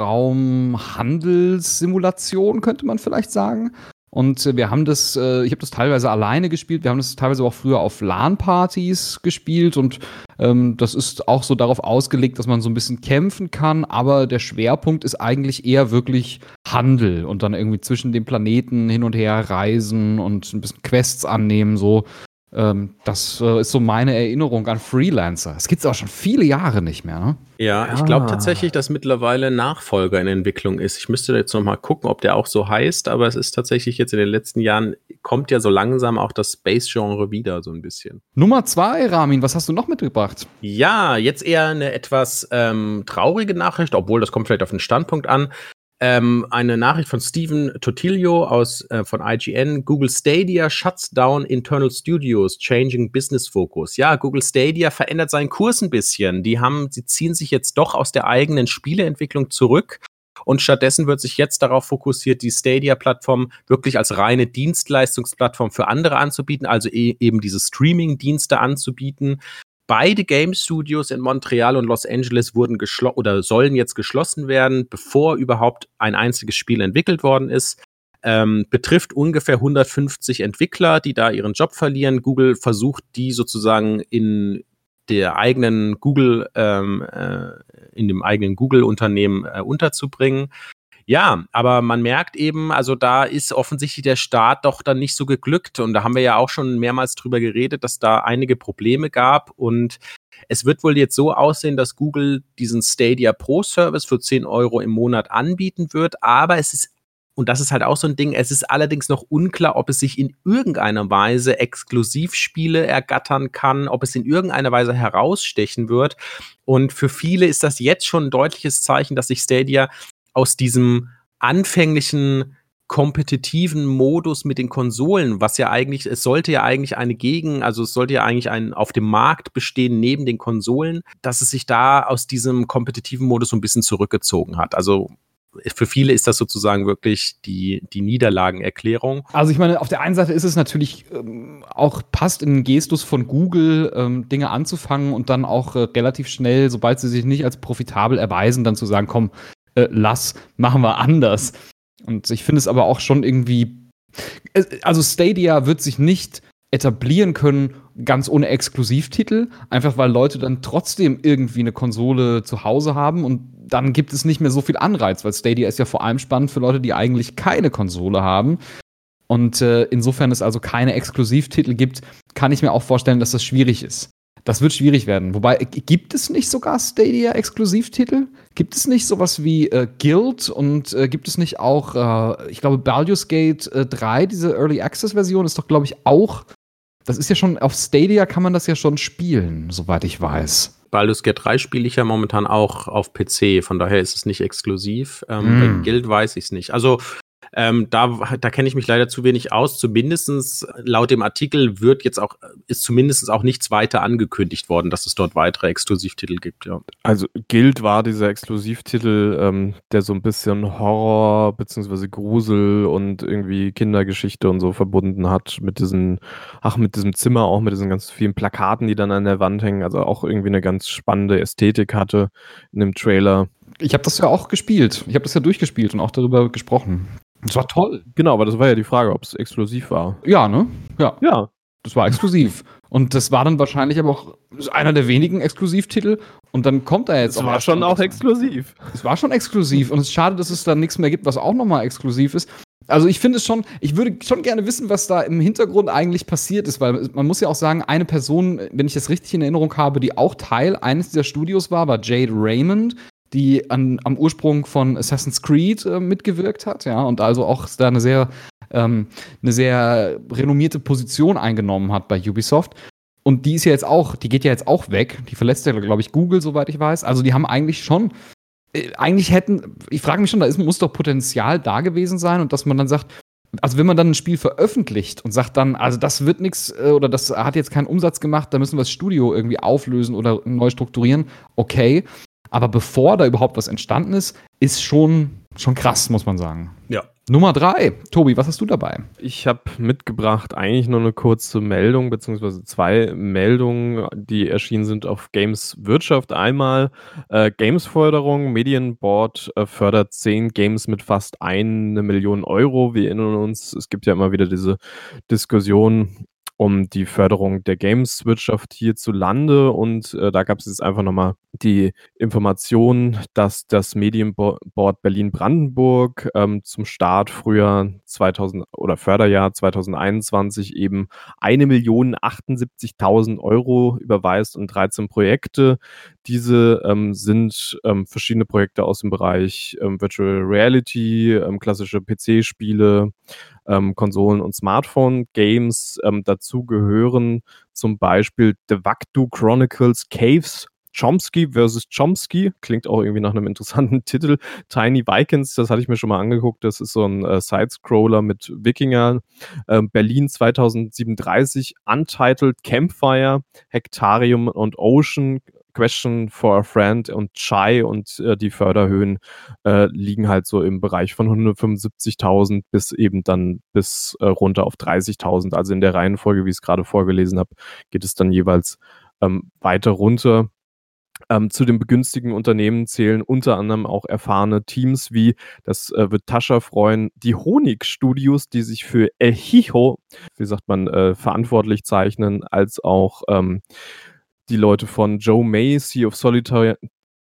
Weltraum-Handelssimulation, könnte man vielleicht sagen. Und wir haben das, äh, ich habe das teilweise alleine gespielt, wir haben das teilweise auch früher auf LAN-Partys gespielt und ähm, das ist auch so darauf ausgelegt, dass man so ein bisschen kämpfen kann, aber der Schwerpunkt ist eigentlich eher wirklich Handel und dann irgendwie zwischen den Planeten hin und her reisen und ein bisschen Quests annehmen, so. Ähm, das äh, ist so meine Erinnerung an Freelancer. Es gibt es auch schon viele Jahre nicht mehr, ne? Ja, ich glaube tatsächlich, dass mittlerweile Nachfolger in Entwicklung ist. Ich müsste jetzt noch mal gucken, ob der auch so heißt, aber es ist tatsächlich jetzt in den letzten Jahren, kommt ja so langsam auch das Space-Genre wieder so ein bisschen. Nummer zwei, Ramin, was hast du noch mitgebracht? Ja, jetzt eher eine etwas ähm, traurige Nachricht, obwohl das kommt vielleicht auf den Standpunkt an. Ähm, eine Nachricht von Steven Totilio aus, äh, von I G N. Google Stadia shuts down internal studios, changing business focus. Ja, Google Stadia verändert seinen Kurs ein bisschen. Die haben, sie ziehen sich jetzt doch aus der eigenen Spieleentwicklung zurück. Und stattdessen wird sich jetzt darauf fokussiert, die Stadia-Plattform wirklich als reine Dienstleistungsplattform für andere anzubieten, also e- eben diese Streaming-Dienste anzubieten. Beide Game Studios in Montreal und Los Angeles wurden geschlossen oder sollen jetzt geschlossen werden, bevor überhaupt ein einziges Spiel entwickelt worden ist. Ähm, betrifft ungefähr hundertfünfzig Entwickler, die da ihren Job verlieren. Google versucht, die sozusagen in der eigenen Google, ähm, äh, in dem eigenen Google-Unternehmen äh, unterzubringen. Ja, aber man merkt eben, also da ist offensichtlich der Start doch dann nicht so geglückt. Und da haben wir ja auch schon mehrmals drüber geredet, dass da einige Probleme gab. Und es wird wohl jetzt so aussehen, dass Google diesen Stadia Pro Service für zehn Euro im Monat anbieten wird. Aber es ist, und das ist halt auch so ein Ding, es ist allerdings noch unklar, ob es sich in irgendeiner Weise Exklusivspiele ergattern kann, ob es in irgendeiner Weise herausstechen wird. Und für viele ist das jetzt schon ein deutliches Zeichen, dass sich Stadia aus diesem anfänglichen kompetitiven Modus mit den Konsolen, was ja eigentlich, es sollte ja eigentlich eine Gegen, also es sollte ja eigentlich ein auf dem Markt bestehen neben den Konsolen, dass es sich da aus diesem kompetitiven Modus so ein bisschen zurückgezogen hat. Also für viele ist das sozusagen wirklich die, die Niederlagenerklärung. Also ich meine, auf der einen Seite ist es natürlich ähm, auch passt in den Gestus von Google, ähm, Dinge anzufangen und dann auch äh, relativ schnell, sobald sie sich nicht als profitabel erweisen, dann zu sagen, komm, äh, lass, machen wir anders. Und ich finde es aber auch schon irgendwie, also Stadia wird sich nicht etablieren können, ganz ohne Exklusivtitel, einfach weil Leute dann trotzdem irgendwie eine Konsole zu Hause haben und dann gibt es nicht mehr so viel Anreiz, weil Stadia ist ja vor allem spannend für Leute, die eigentlich keine Konsole haben. Und äh, insofern es also keine Exklusivtitel gibt, kann ich mir auch vorstellen, dass das schwierig ist. Das wird schwierig werden. Wobei, gibt es nicht sogar Stadia-Exklusivtitel? Gibt es nicht sowas wie äh, Guild und äh, gibt es nicht auch, äh, ich glaube, Baldur's Gate äh, drei, diese Early Access-Version, ist doch, glaube ich, auch, das ist ja schon, auf Stadia kann man das ja schon spielen, soweit ich weiß. Baldur's Gate drei spiele ich ja momentan auch auf P C, von daher ist es nicht exklusiv. Ähm, mm. Bei Guild weiß ich es nicht. Also Ähm, da da kenne ich mich leider zu wenig aus. Zumindest laut dem Artikel wird jetzt auch, ist zumindest auch nichts weiter angekündigt worden, dass es dort weitere Exklusivtitel gibt, ja. Also Guild war dieser Exklusivtitel, ähm, der so ein bisschen Horror bzw. Grusel und irgendwie Kindergeschichte und so verbunden hat mit diesen, ach, mit diesem Zimmer, auch mit diesen ganz vielen Plakaten, die dann an der Wand hängen, also auch irgendwie eine ganz spannende Ästhetik hatte in dem Trailer. Ich habe das ja auch gespielt. Ich habe das ja durchgespielt und auch darüber gesprochen. Das war toll. Genau, aber das war ja die Frage, ob es exklusiv war. Ja, ne? Ja. Ja. Das war exklusiv. Und das war dann wahrscheinlich aber auch einer der wenigen Exklusivtitel. Und dann kommt er jetzt auch. Es war schon auch exklusiv. Es war schon exklusiv. Und es ist schade, dass es dann nichts mehr gibt, was auch nochmal exklusiv ist. Also ich finde es schon, ich würde schon gerne wissen, was da im Hintergrund eigentlich passiert ist, weil man muss ja auch sagen, eine Person, wenn ich das richtig in Erinnerung habe, die auch Teil eines dieser Studios war, war Jade Raymond, die an, am Ursprung von Assassin's Creed äh, mitgewirkt hat, ja, und also auch da eine sehr, ähm, eine sehr renommierte Position eingenommen hat bei Ubisoft. Und die ist ja jetzt auch, die geht ja jetzt auch weg. Die verlässt ja, glaube ich, Google, soweit ich weiß. Also die haben eigentlich schon, äh, eigentlich hätten, ich frage mich schon, da ist, muss doch Potenzial da gewesen sein und dass man dann sagt, also wenn man dann ein Spiel veröffentlicht und sagt dann, also das wird nichts äh, oder das hat jetzt keinen Umsatz gemacht, da müssen wir das Studio irgendwie auflösen oder neu strukturieren, okay. Aber bevor da überhaupt was entstanden ist, ist schon, schon krass, muss man sagen. Ja. Nummer drei. Tobi, was hast du dabei? Ich habe mitgebracht eigentlich nur eine kurze Meldung, beziehungsweise zwei Meldungen, die erschienen sind auf Games Wirtschaft. Einmal äh, Games-Förderung. Medienboard äh, fördert zehn Games mit fast eine Million Euro. Wir erinnern uns, es gibt ja immer wieder diese Diskussion um die Förderung der Games-Wirtschaft hierzulande und äh, da gab es jetzt einfach nochmal die Information, dass das Medienboard Berlin-Brandenburg ähm, zum Start Frühjahr zweitausend oder Förderjahr zwanzig einundzwanzig eben eine Million achtundsiebzigtausend Euro überweist und dreizehn Projekte. Diese ähm, sind ähm, verschiedene Projekte aus dem Bereich ähm, Virtual Reality, ähm, klassische P C-Spiele, ähm, Konsolen- und Smartphone-Games. Ähm, dazu gehören zum Beispiel The Wakdu Chronicles Caves, Chomsky versus Chomsky, klingt auch irgendwie nach einem interessanten Titel. Tiny Vikings, das hatte ich mir schon mal angeguckt, das ist so ein äh, Sidescroller mit Wikingern. Ähm, Berlin zwanzig siebenunddreißig, Untitled Campfire, Hectarium und Ocean, Question for a Friend und Chai und äh, die Förderhöhen äh, liegen halt so im Bereich von hundertfünfundsiebzigtausend bis eben dann bis äh, runter auf dreißigtausend. Also in der Reihenfolge, wie ich es gerade vorgelesen habe, geht es dann jeweils ähm, weiter runter. Ähm, zu den begünstigten Unternehmen zählen unter anderem auch erfahrene Teams wie, das äh, wird Tascha freuen, die Honig-Studios, die sich für Ehiho, wie sagt man, äh, verantwortlich zeichnen, als auch ähm, die Leute von Joe May, Sea of Solitude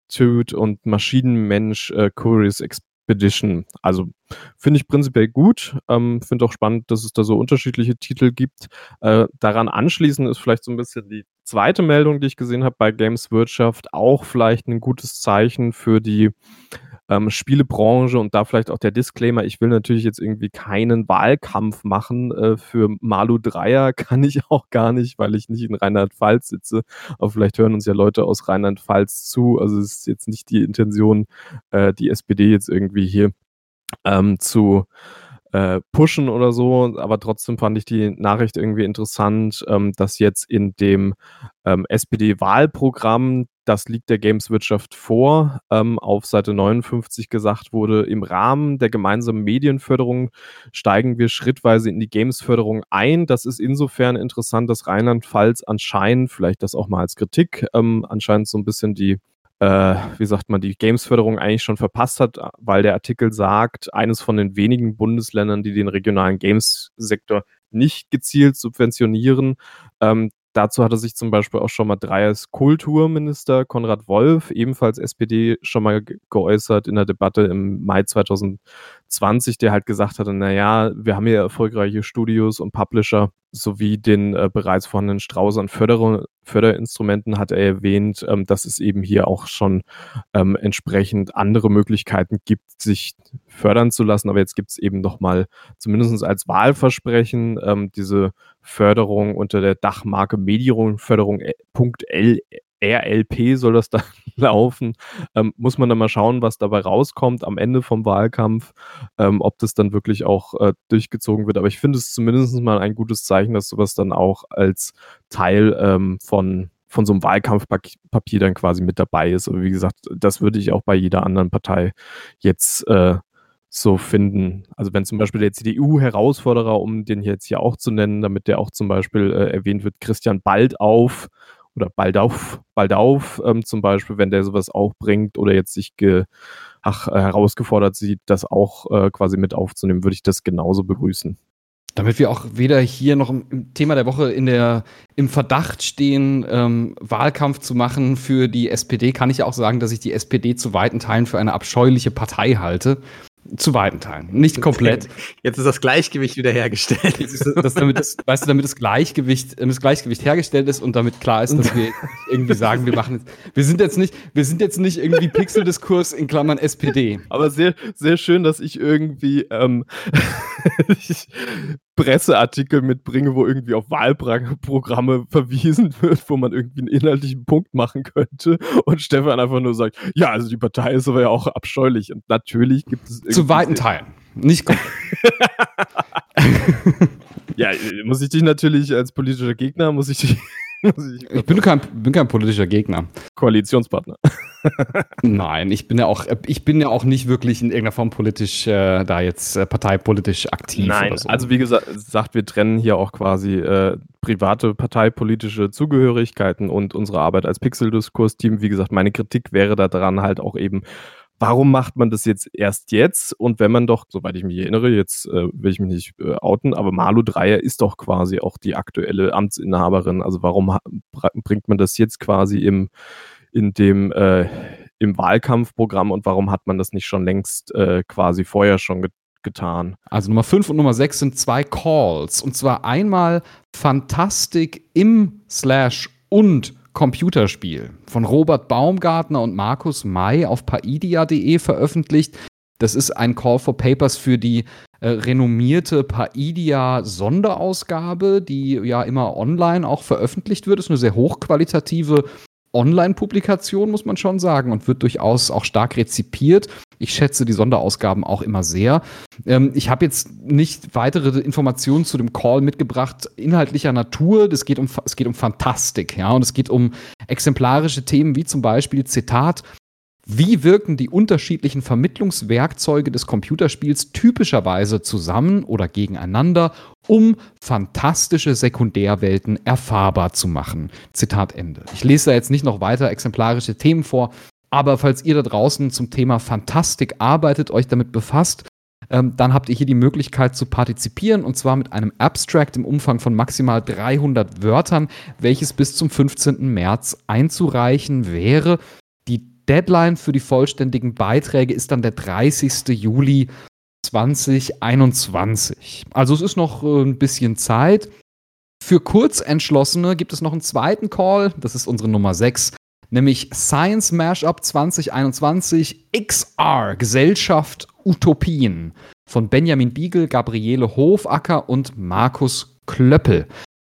und Maschinenmensch äh, Curious Expedition. Also finde ich prinzipiell gut. Ähm, finde auch spannend, dass es da so unterschiedliche Titel gibt. Äh, daran anschließend ist vielleicht so ein bisschen die zweite Meldung, die ich gesehen habe bei Games Wirtschaft, auch vielleicht ein gutes Zeichen für die ähm, Spielebranche und da vielleicht auch der Disclaimer, ich will natürlich jetzt irgendwie keinen Wahlkampf machen äh, für Malu Dreyer, kann ich auch gar nicht, weil ich nicht in Rheinland-Pfalz sitze, aber vielleicht hören uns ja Leute aus Rheinland-Pfalz zu, also es ist jetzt nicht die Intention, äh, die S P D jetzt irgendwie hier ähm, zu äh, pushen oder so, aber trotzdem fand ich die Nachricht irgendwie interessant, ähm, dass jetzt in dem ähm, S P D-Wahlprogramm, das liegt der Gameswirtschaft vor, ähm, auf Seite neunundfünfzig gesagt wurde, im Rahmen der gemeinsamen Medienförderung steigen wir schrittweise in die Gamesförderung ein. Das ist insofern interessant, dass Rheinland-Pfalz anscheinend, vielleicht das auch mal als Kritik, ähm, anscheinend so ein bisschen die Äh, wie sagt man, die Gamesförderung eigentlich schon verpasst hat, weil der Artikel sagt, eines von den wenigen Bundesländern, die den regionalen Games-Sektor nicht gezielt subventionieren. Ähm, dazu hatte sich zum Beispiel auch schon mal Dreyers Kulturminister Konrad Wolf, ebenfalls S P D, schon mal ge- geäußert in der Debatte im Mai zweitausendzwanzig, der halt gesagt hatte, naja, wir haben hier erfolgreiche Studios und Publisher sowie den äh, bereits vorhandenen Strauß an Förder- Förderinstrumenten hat er erwähnt, ähm, dass es eben hier auch schon ähm, entsprechend andere Möglichkeiten gibt, sich fördern zu lassen. Aber jetzt gibt es eben nochmal, zumindest als Wahlversprechen, ähm, diese Förderung unter der Dachmarke Medienförderung Punkt R L P soll das da laufen. Ähm, muss man dann mal schauen, was dabei rauskommt am Ende vom Wahlkampf, ähm, ob das dann wirklich auch äh, durchgezogen wird. Aber ich finde es zumindest mal ein gutes Zeichen, dass sowas dann auch als Teil ähm, von, von so einem Wahlkampfpapier dann quasi mit dabei ist. Aber wie gesagt, das würde ich auch bei jeder anderen Partei jetzt äh, so finden. Also wenn zum Beispiel der C D U-Herausforderer, um den jetzt hier auch zu nennen, damit der auch zum Beispiel äh, erwähnt wird, Christian Baldauf oder Baldauf, Baldauf ähm, zum Beispiel, wenn der sowas auch bringt oder jetzt sich ge, ach, äh, herausgefordert sieht, das auch äh, quasi mit aufzunehmen, würde ich das genauso begrüßen. Damit wir auch weder hier noch im Thema der Woche in der, im Verdacht stehen, ähm, Wahlkampf zu machen für die S P D, kann ich auch sagen, dass ich die S P D zu weiten Teilen für eine abscheuliche Partei halte. Zu weiten Teilen, nicht komplett. Jetzt ist das Gleichgewicht wieder hergestellt. Jetzt ist das, damit das, weißt du, damit das Gleichgewicht, damit das Gleichgewicht hergestellt ist und damit klar ist, dass wir irgendwie sagen, wir machen jetzt, wir sind jetzt nicht, wir sind jetzt nicht irgendwie Pixeldiskurs in Klammern S P D. Aber sehr, sehr schön, dass ich irgendwie ähm, Presseartikel mitbringe, wo irgendwie auf Wahlprogramme verwiesen wird, wo man irgendwie einen inhaltlichen Punkt machen könnte und Stefan einfach nur sagt, ja, also die Partei ist aber ja auch abscheulich und natürlich gibt es zu weiten Teilen, nicht komplett. Ja, muss ich dich natürlich als politischer Gegner, muss ich dich muss ich, ich bin kein, bin kein politischer Gegner. Koalitionspartner. Nein, ich bin ja auch, ich bin ja auch nicht wirklich in irgendeiner Form politisch, äh, da jetzt äh, parteipolitisch aktiv. Nein, oder so. Also wie gesagt, sagt, wir trennen hier auch quasi äh, private parteipolitische Zugehörigkeiten und unsere Arbeit als Pixel-Diskurs-Team. Wie gesagt, meine Kritik wäre daran halt auch eben, warum macht man das jetzt erst jetzt? Und wenn man doch, soweit ich mich erinnere, jetzt äh, will ich mich nicht äh, outen, aber Malu Dreyer ist doch quasi auch die aktuelle Amtsinhaberin. Also warum ha- bringt man das jetzt quasi im in dem äh, im Wahlkampfprogramm und warum hat man das nicht schon längst äh, quasi vorher schon get- getan? Also Nummer fünf und Nummer sechs sind zwei Calls. Und zwar einmal Fantastik im Slash und Computerspiel von Robert Baumgartner und Markus May auf paidia punkt de veröffentlicht. Das ist ein Call for Papers für die äh, renommierte Paidia-Sonderausgabe, die ja immer online auch veröffentlicht wird. Das ist eine sehr hochqualitative Online-Publikation, muss man schon sagen, und wird durchaus auch stark rezipiert. Ich schätze die Sonderausgaben auch immer sehr. Ähm, ich habe jetzt nicht weitere Informationen zu dem Call mitgebracht, inhaltlicher Natur. Das geht um, es geht um Fantastik, ja, und es geht um exemplarische Themen wie zum Beispiel, Zitat, wie wirken die unterschiedlichen Vermittlungswerkzeuge des Computerspiels typischerweise zusammen oder gegeneinander, um fantastische Sekundärwelten erfahrbar zu machen? Zitat Ende. Ich lese da jetzt nicht noch weiter exemplarische Themen vor, aber falls ihr da draußen zum Thema Fantastik arbeitet, euch damit befasst, Ähm, dann habt ihr hier die Möglichkeit zu partizipieren und zwar mit einem Abstract im Umfang von maximal dreihundert Wörtern, welches bis zum fünfzehnten März einzureichen wäre. Die Deadline für die vollständigen Beiträge ist dann der dreißigsten Juli zweitausendeinundzwanzig. Also es ist noch äh, ein bisschen Zeit. Für Kurzentschlossene gibt es noch einen zweiten Call, das ist unsere Nummer sechs, nämlich Science Mashup zwanzig einundzwanzig X R, Gesellschaft Utopien von Benjamin Biegel, Gabriele Hofacker und Markus Klöppel.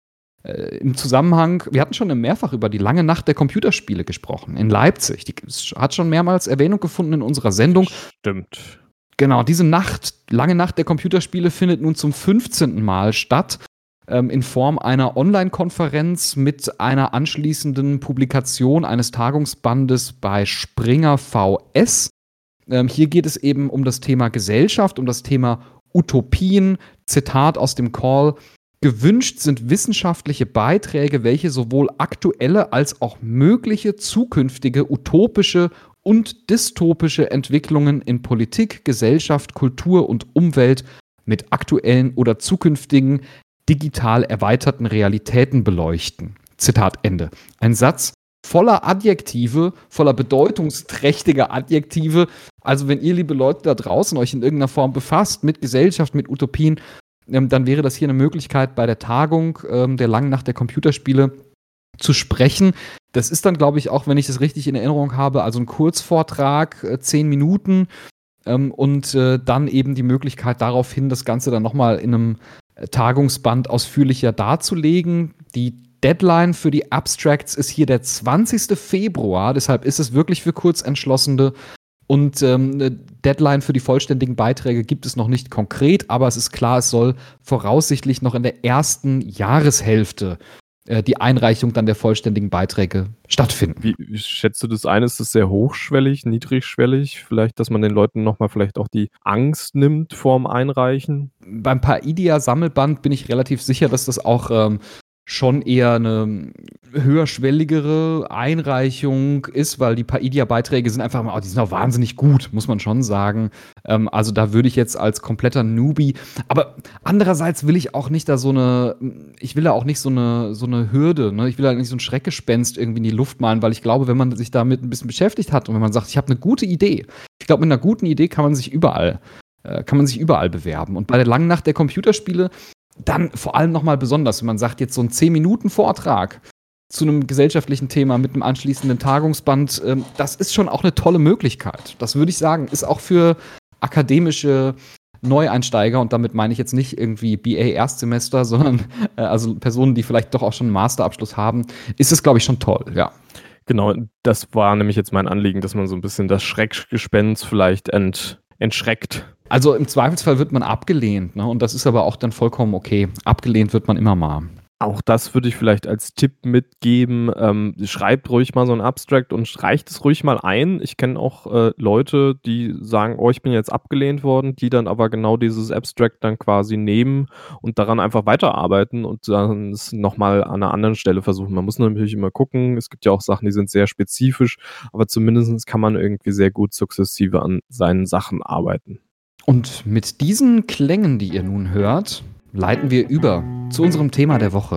Äh, Im Zusammenhang, wir hatten schon mehrfach über die lange Nacht der Computerspiele gesprochen in Leipzig. Die hat schon mehrmals Erwähnung gefunden in unserer Sendung. Stimmt. Genau, diese Nacht, lange Nacht der Computerspiele findet nun zum fünfzehnten Mal statt. In Form einer Online-Konferenz mit einer anschließenden Publikation eines Tagungsbandes bei Springer V S. Ähm, hier geht es eben um das Thema Gesellschaft, um das Thema Utopien. Zitat aus dem Call: Gewünscht sind wissenschaftliche Beiträge, welche sowohl aktuelle als auch mögliche zukünftige utopische und dystopische Entwicklungen in Politik, Gesellschaft, Kultur und Umwelt mit aktuellen oder zukünftigen digital erweiterten Realitäten beleuchten. Zitat Ende. Ein Satz voller Adjektive, voller bedeutungsträchtiger Adjektive. Also wenn ihr, liebe Leute da draußen, euch in irgendeiner Form befasst mit Gesellschaft, mit Utopien, ähm, dann wäre das hier eine Möglichkeit, bei der Tagung ähm, der langen Nacht der Computerspiele zu sprechen. Das ist dann, glaube ich, auch, wenn ich das richtig in Erinnerung habe, also ein Kurzvortrag, äh, zehn Minuten ähm, und äh, dann eben die Möglichkeit daraufhin, das Ganze dann nochmal in einem Tagungsband ausführlicher darzulegen. Die Deadline für die Abstracts ist hier der zwanzigsten Februar, deshalb ist es wirklich für Kurzentschlossene. Und ähm, eine Deadline für die vollständigen Beiträge gibt es noch nicht konkret, aber es ist klar, es soll voraussichtlich noch in der ersten Jahreshälfte äh, die Einreichung dann der vollständigen Beiträge stattfinden. Wie, wie schätzt du das ein? Ist das sehr hochschwellig, niedrigschwellig? Vielleicht, dass man den Leuten nochmal vielleicht auch die Angst nimmt vorm Einreichen? Beim Paidia-Sammelband bin ich relativ sicher, dass das auch ähm, schon eher eine höherschwelligere Einreichung ist, weil die Paidia-Beiträge sind einfach mal, oh, die sind auch wahnsinnig gut, muss man schon sagen. Ähm, also da würde ich jetzt als kompletter Newbie, aber andererseits will ich auch nicht da so eine, ich will da auch nicht so eine, so eine Hürde, ne? Ich will da nicht so ein Schreckgespenst irgendwie in die Luft malen, weil ich glaube, wenn man sich damit ein bisschen beschäftigt hat und wenn man sagt, ich habe eine gute Idee, ich glaube, mit einer guten Idee kann man sich überall, äh, kann man sich überall bewerben. Und bei der langen Nacht der Computerspiele dann vor allem nochmal besonders, wenn man sagt, jetzt so ein zehn Minuten Vortrag zu einem gesellschaftlichen Thema mit einem anschließenden Tagungsband, ähm, das ist schon auch eine tolle Möglichkeit. Das würde ich sagen, ist auch für akademische Neueinsteiger, und damit meine ich jetzt nicht irgendwie B A Erstsemester, sondern äh, also Personen, die vielleicht doch auch schon einen Masterabschluss haben, ist es, glaube ich, schon toll, ja. Genau, das war nämlich jetzt mein Anliegen, dass man so ein bisschen das Schreckgespenst vielleicht ent, entschreckt. Also im Zweifelsfall wird man abgelehnt, ne? Und das ist aber auch dann vollkommen okay. Abgelehnt wird man immer mal. Auch das würde ich vielleicht als Tipp mitgeben. Ähm, schreibt ruhig mal so ein Abstract und reicht es ruhig mal ein. Ich kenne auch äh, Leute, die sagen, oh, ich bin jetzt abgelehnt worden, die dann aber genau dieses Abstract dann quasi nehmen und daran einfach weiterarbeiten und dann es nochmal an einer anderen Stelle versuchen. Man muss natürlich immer gucken. Es gibt ja auch Sachen, die sind sehr spezifisch, aber zumindest kann man irgendwie sehr gut sukzessive an seinen Sachen arbeiten. Und mit diesen Klängen, die ihr nun hört, leiten wir über zu unserem Thema der Woche.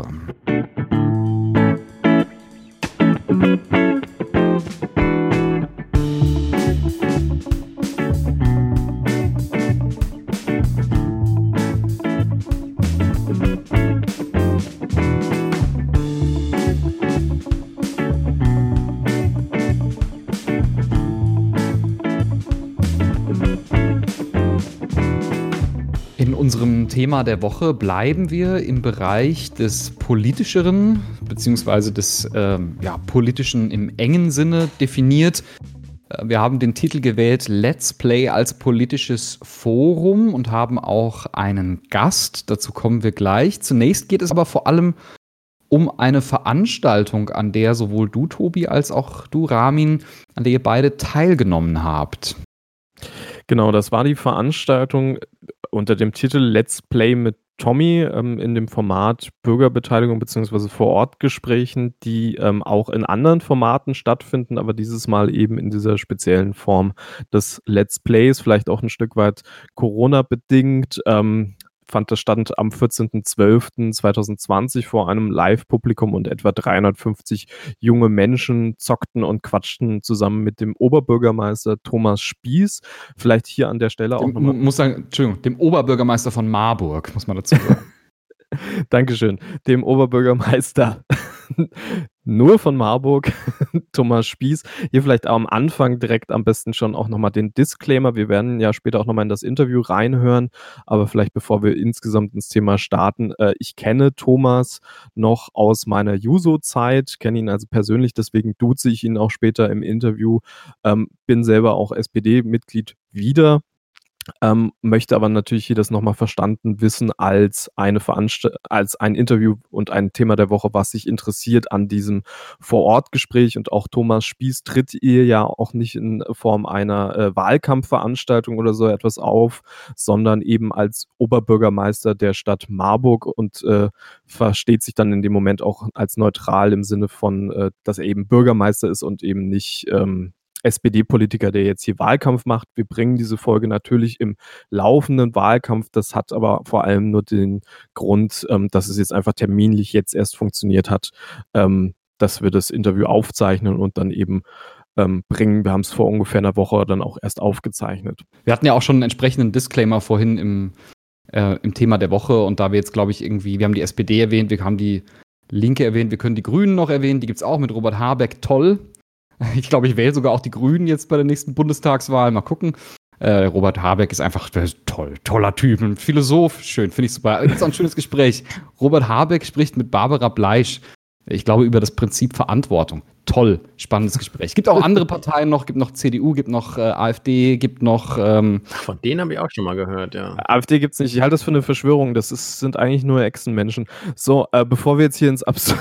In unserem Thema der Woche bleiben wir im Bereich des Politischeren, beziehungsweise des ähm, ja, Politischen im engen Sinne definiert. Wir haben den Titel gewählt Let's Play als politisches Forum und haben auch einen Gast. Dazu kommen wir gleich. Zunächst geht es aber vor allem um eine Veranstaltung, an der sowohl du, Tobi, als auch du, Ramin, an der ihr beide teilgenommen habt. Genau, das war die Veranstaltung unter dem Titel Let's Play mit Tommy ähm, in dem Format Bürgerbeteiligung beziehungsweise Vor-Ort-Gesprächen, die ähm, auch in anderen Formaten stattfinden, aber dieses Mal eben in dieser speziellen Form des Let's Plays, vielleicht auch ein Stück weit Corona-bedingt. Ähm, fand das stand am vierzehnten zwölften zweitausendzwanzig vor einem Live-Publikum und etwa dreihundertfünfzig junge Menschen zockten und quatschten zusammen mit dem Oberbürgermeister Thomas Spieß. Vielleicht hier an der Stelle auch Dem, nochmal. muss sagen, Entschuldigung, dem Oberbürgermeister von Marburg, muss man dazu sagen. Dankeschön. Dem Oberbürgermeister nur von Marburg, Thomas Spieß. Hier vielleicht am Anfang direkt am besten schon auch nochmal den Disclaimer. Wir werden ja später auch nochmal in das Interview reinhören, aber vielleicht bevor wir insgesamt ins Thema starten. Äh, ich kenne Thomas noch aus meiner Juso-Zeit, kenne ihn also persönlich, deswegen duze ich ihn auch später im Interview. Ähm, bin selber auch S P D-Mitglied wieder. Ähm, möchte aber natürlich hier das nochmal verstanden wissen als eine Veranst- als ein Interview und ein Thema der Woche, was sich interessiert an diesem Vor-Ort-Gespräch. Und auch Thomas Spieß tritt ihr ja auch nicht in Form einer äh, Wahlkampfveranstaltung oder so etwas auf, sondern eben als Oberbürgermeister der Stadt Marburg und äh, versteht sich dann in dem Moment auch als neutral im Sinne von, äh, dass er eben Bürgermeister ist und eben nicht ähm, S P D-Politiker, der jetzt hier Wahlkampf macht. Wir bringen diese Folge natürlich im laufenden Wahlkampf. Das hat aber vor allem nur den Grund, ähm, dass es jetzt einfach terminlich jetzt erst funktioniert hat, ähm, dass wir das Interview aufzeichnen und dann eben ähm, bringen. Wir haben es vor ungefähr einer Woche dann auch erst aufgezeichnet. Wir hatten ja auch schon einen entsprechenden Disclaimer vorhin im, äh, im Thema der Woche und da wir jetzt, glaube ich, irgendwie, wir haben die S P D erwähnt, wir haben die Linke erwähnt, wir können die Grünen noch erwähnen, die gibt es auch mit Robert Habeck, toll. Ich glaube, ich wähle sogar auch die Grünen jetzt bei der nächsten Bundestagswahl. Mal gucken. Äh, Robert Habeck ist einfach ist toll, toller Typ, ein Philosoph. Schön, finde ich super. Das ist auch ein schönes Gespräch. Robert Habeck spricht mit Barbara Bleisch. Ich glaube, über das Prinzip Verantwortung. Toll, spannendes Gespräch. Gibt auch andere Parteien noch, gibt noch C D U, gibt noch äh, AfD, gibt noch. Ähm Von denen habe ich auch schon mal gehört, ja. AfD gibt es nicht. Ich halte das für eine Verschwörung. Das ist, sind eigentlich nur Echsenmenschen. So, äh, bevor wir jetzt hier ins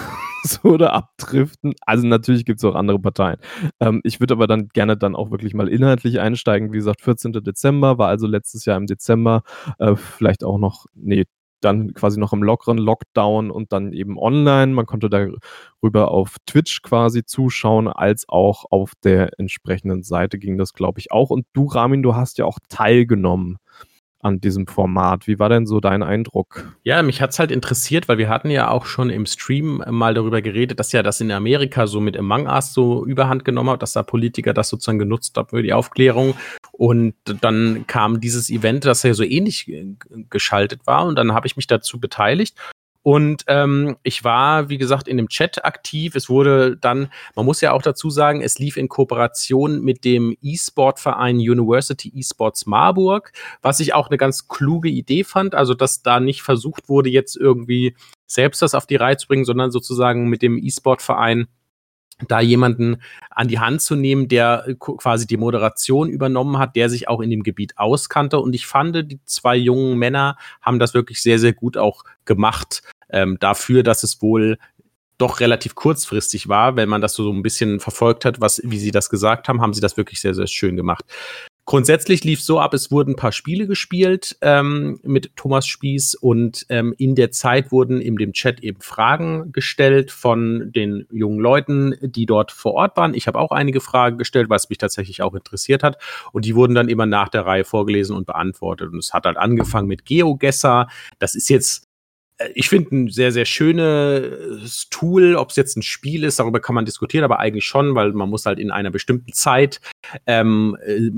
Absurde abdriften, also natürlich gibt es auch andere Parteien. Ähm, ich würde aber dann gerne dann auch wirklich mal inhaltlich einsteigen. Wie gesagt, vierzehnten Dezember war also letztes Jahr im Dezember. Äh, vielleicht auch noch, nee, dann quasi noch im lockeren Lockdown und dann eben online. Man konnte darüber auf Twitch quasi zuschauen, als auch auf der entsprechenden Seite ging das, glaube ich, auch. Und du, Ramin, du hast ja auch teilgenommen an diesem Format. Wie war denn so dein Eindruck? Ja, mich hat's halt interessiert, weil wir hatten ja auch schon im Stream mal darüber geredet, dass ja das in Amerika so mit Among Us so überhand genommen hat, dass da Politiker das sozusagen genutzt haben für die Aufklärung. Und dann kam dieses Event, das ja so ähnlich geschaltet war. Und dann habe ich mich dazu beteiligt. Und ähm, ich war, wie gesagt, in dem Chat aktiv. Es wurde dann, man muss ja auch dazu sagen, es lief in Kooperation mit dem E-Sport-Verein University Esports Marburg, was ich auch eine ganz kluge Idee fand. Also, dass da nicht versucht wurde, jetzt irgendwie selbst das auf die Reihe zu bringen, sondern sozusagen mit dem E-Sport-Verein da jemanden an die Hand zu nehmen, der quasi die Moderation übernommen hat, der sich auch in dem Gebiet auskannte. Und ich fand, die zwei jungen Männer haben das wirklich sehr, sehr gut auch gemacht, ähm, dafür, dass es wohl doch relativ kurzfristig war. Wenn man das so ein bisschen verfolgt hat, was, wie sie das gesagt haben, haben sie das wirklich sehr, sehr schön gemacht. Grundsätzlich lief es so ab, es wurden ein paar Spiele gespielt ähm, mit Thomas Spieß und ähm, in der Zeit wurden in dem Chat eben Fragen gestellt von den jungen Leuten, die dort vor Ort waren. Ich habe auch einige Fragen gestellt, was mich tatsächlich auch interessiert hat und die wurden dann immer nach der Reihe vorgelesen und beantwortet und es hat halt angefangen mit GeoGuessr. Das ist jetzt Ich finde ein sehr, sehr schönes Tool. Ob es jetzt ein Spiel ist, darüber kann man diskutieren, aber eigentlich schon, weil man muss halt in einer bestimmten Zeit ähm,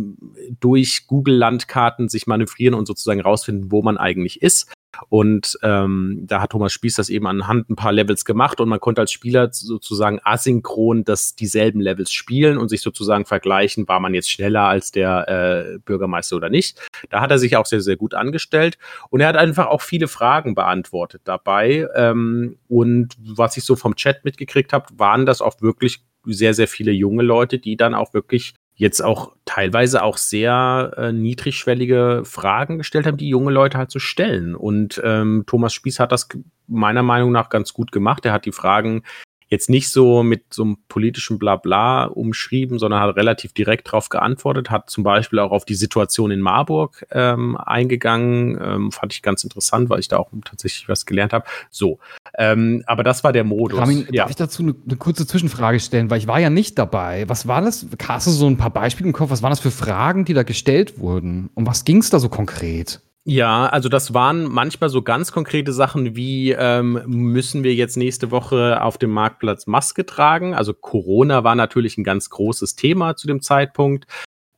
durch Google-Landkarten sich manövrieren und sozusagen rausfinden, wo man eigentlich ist. Und ähm, da hat Thomas Spieß das eben anhand ein paar Levels gemacht und man konnte als Spieler sozusagen asynchron das dieselben Levels spielen und sich sozusagen vergleichen, war man jetzt schneller als der äh, Bürgermeister oder nicht. Da hat er sich auch sehr, sehr gut angestellt und er hat einfach auch viele Fragen beantwortet dabei. Ähm, und was ich so vom Chat mitgekriegt habe, waren das auch wirklich sehr, sehr viele junge Leute, die dann auch wirklich jetzt auch teilweise auch sehr äh, niedrigschwellige Fragen gestellt haben, die junge Leute halt so stellen. Und ähm, Thomas Spieß hat das meiner Meinung nach ganz gut gemacht. Er hat die Fragen jetzt nicht so mit so einem politischen Blabla umschrieben, sondern hat relativ direkt darauf geantwortet, hat zum Beispiel auch auf die Situation in Marburg ähm, eingegangen. Ähm, fand ich ganz interessant, weil ich da auch tatsächlich was gelernt habe. So, ähm, aber das war der Modus. Ramin, ja. darf ich dazu eine, eine kurze Zwischenfrage stellen, weil ich war ja nicht dabei. Was war das? Hast du so ein paar Beispiele im Kopf? Was waren das für Fragen, die da gestellt wurden? Um was ging es da so konkret? Ja, also das waren manchmal so ganz konkrete Sachen wie, ähm, müssen wir jetzt nächste Woche auf dem Marktplatz Maske tragen? Also Corona war natürlich ein ganz großes Thema zu dem Zeitpunkt.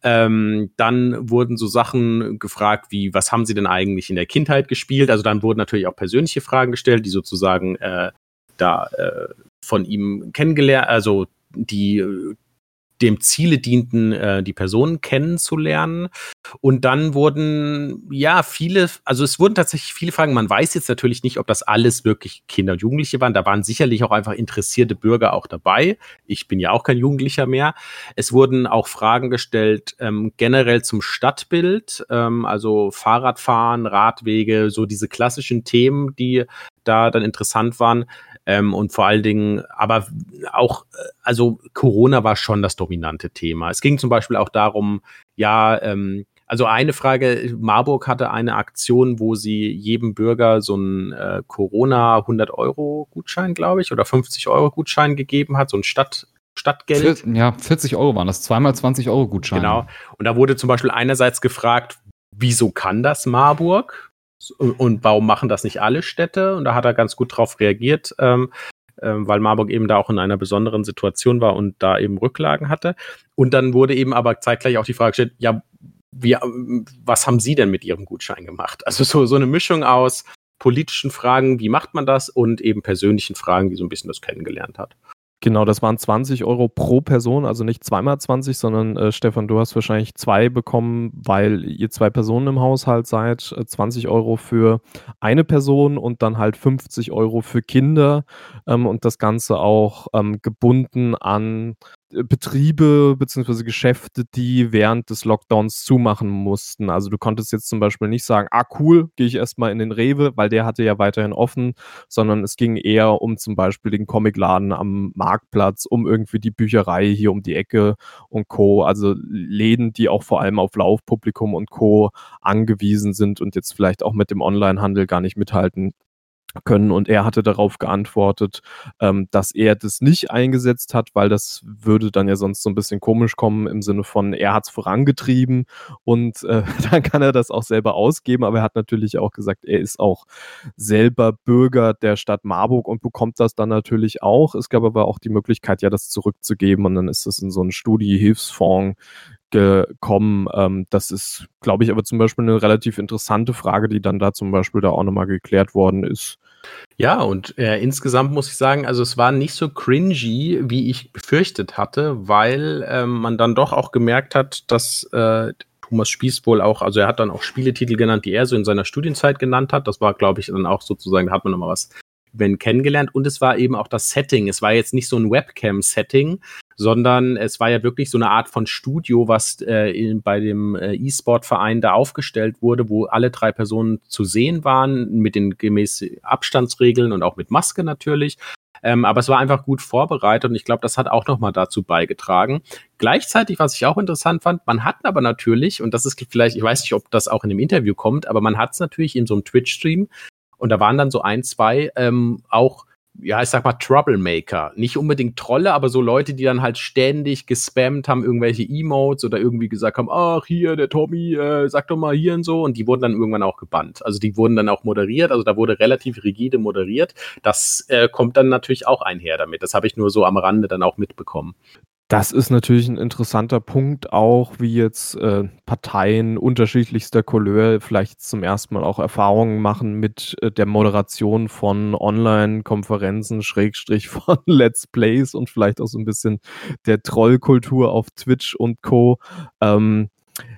Ähm, dann wurden so Sachen gefragt wie, was haben Sie denn eigentlich in der Kindheit gespielt? Also dann wurden natürlich auch persönliche Fragen gestellt, die sozusagen äh, da äh, von ihm kennengelernt, also die äh, dem Ziele dienten, äh, die Personen kennenzulernen. Und dann wurden, ja, viele, also es wurden tatsächlich viele Fragen. Man weiß jetzt natürlich nicht, ob das alles wirklich Kinder und Jugendliche waren. Da waren sicherlich auch einfach interessierte Bürger auch dabei. Ich bin ja auch kein Jugendlicher mehr. Es wurden auch Fragen gestellt, ähm, generell zum Stadtbild, ähm, also Fahrradfahren, Radwege, so diese klassischen Themen, die da dann interessant waren. Ähm, und vor allen Dingen, aber auch, also Corona war schon das dominante Thema. Es ging zum Beispiel auch darum, ja, ähm, also eine Frage, Marburg hatte eine Aktion, wo sie jedem Bürger so einen äh, Corona hundert-Euro-Gutschein, glaube ich, oder fünfzig-Euro-Gutschein gegeben hat, so ein Stadt, Stadtgeld. Vier, ja, vierzig Euro waren das, zweimal zwanzig Euro Gutscheine. Genau. Und da wurde zum Beispiel einerseits gefragt, wieso kann das Marburg? Und warum machen das nicht alle Städte? Und da hat er ganz gut drauf reagiert, ähm, ähm, weil Marburg eben da auch in einer besonderen Situation war und da eben Rücklagen hatte. Und dann wurde eben aber zeitgleich auch die Frage gestellt, ja, wie, was haben Sie denn mit Ihrem Gutschein gemacht? Also so, so eine Mischung aus politischen Fragen, wie macht man das, und eben persönlichen Fragen, die so ein bisschen das kennengelernt hat. Genau, das waren zwanzig Euro pro Person, also nicht zweimal zwanzig, sondern äh, Stefan, du hast wahrscheinlich zwei bekommen, weil ihr zwei Personen im Haushalt seid. Äh, zwanzig Euro für eine Person und dann halt fünfzig Euro für Kinder, ähm, und das Ganze auch ähm, gebunden an äh, Betriebe bzw. Geschäfte, die während des Lockdowns zumachen mussten. Also du konntest jetzt zum Beispiel nicht sagen, ah cool, gehe ich erstmal in den Rewe, weil der hatte ja weiterhin offen, sondern es ging eher um zum Beispiel den Comicladen am Marktplatz, um irgendwie die Bücherei hier um die Ecke und Co. Also Läden, die auch vor allem auf Laufpublikum und Co. angewiesen sind und jetzt vielleicht auch mit dem Onlinehandel gar nicht mithalten können. Und er hatte darauf geantwortet, ähm, dass er das nicht eingesetzt hat, weil das würde dann ja sonst so ein bisschen komisch kommen im Sinne von, er hat es vorangetrieben und äh, dann kann er das auch selber ausgeben. Aber er hat natürlich auch gesagt, er ist auch selber Bürger der Stadt Marburg und bekommt das dann natürlich auch. Es gab aber auch die Möglichkeit, ja, das zurückzugeben, und dann ist das in so einen Studi-Hilfsfonds gekommen. Ähm, das ist, glaube ich, aber zum Beispiel eine relativ interessante Frage, die dann da zum Beispiel da auch nochmal geklärt worden ist. Ja, und äh, insgesamt muss ich sagen, also es war nicht so cringy, wie ich befürchtet hatte, weil ähm, man dann doch auch gemerkt hat, dass äh, Thomas Spieß wohl auch, also er hat dann auch Spieletitel genannt, die er so in seiner Studienzeit genannt hat. Das war, glaube ich, dann auch sozusagen, da hat man nochmal was über ihn kennengelernt. Und es war eben auch das Setting. Es war jetzt nicht so ein Webcam-Setting, sondern es war ja wirklich so eine Art von Studio, was äh, in, bei dem äh, E-Sport-Verein da aufgestellt wurde, wo alle drei Personen zu sehen waren, mit den gemäß Abstandsregeln und auch mit Maske natürlich. Ähm, aber es war einfach gut vorbereitet und ich glaube, das hat auch nochmal dazu beigetragen. Gleichzeitig, was ich auch interessant fand, man hat aber natürlich, und das ist vielleicht, ich weiß nicht, ob das auch in dem Interview kommt, aber man hat es natürlich in so einem Twitch-Stream, und da waren dann so ein, zwei ähm, auch, ja, ich sag mal, Troublemaker. Nicht unbedingt Trolle, aber so Leute, die dann halt ständig gespammt haben, irgendwelche Emotes oder irgendwie gesagt haben, ach, hier, der Tommy, äh, sag doch mal hier und so. Und die wurden dann irgendwann auch gebannt. Also die wurden dann auch moderiert. Also da wurde relativ rigide moderiert. Das äh, kommt dann natürlich auch einher damit. Das habe ich nur so am Rande dann auch mitbekommen. Das ist natürlich ein interessanter Punkt, auch wie jetzt äh, Parteien unterschiedlichster Couleur vielleicht zum ersten Mal auch Erfahrungen machen mit äh, der Moderation von Online-Konferenzen, Schrägstrich von Let's Plays und vielleicht auch so ein bisschen der Trollkultur auf Twitch und Co. Ähm,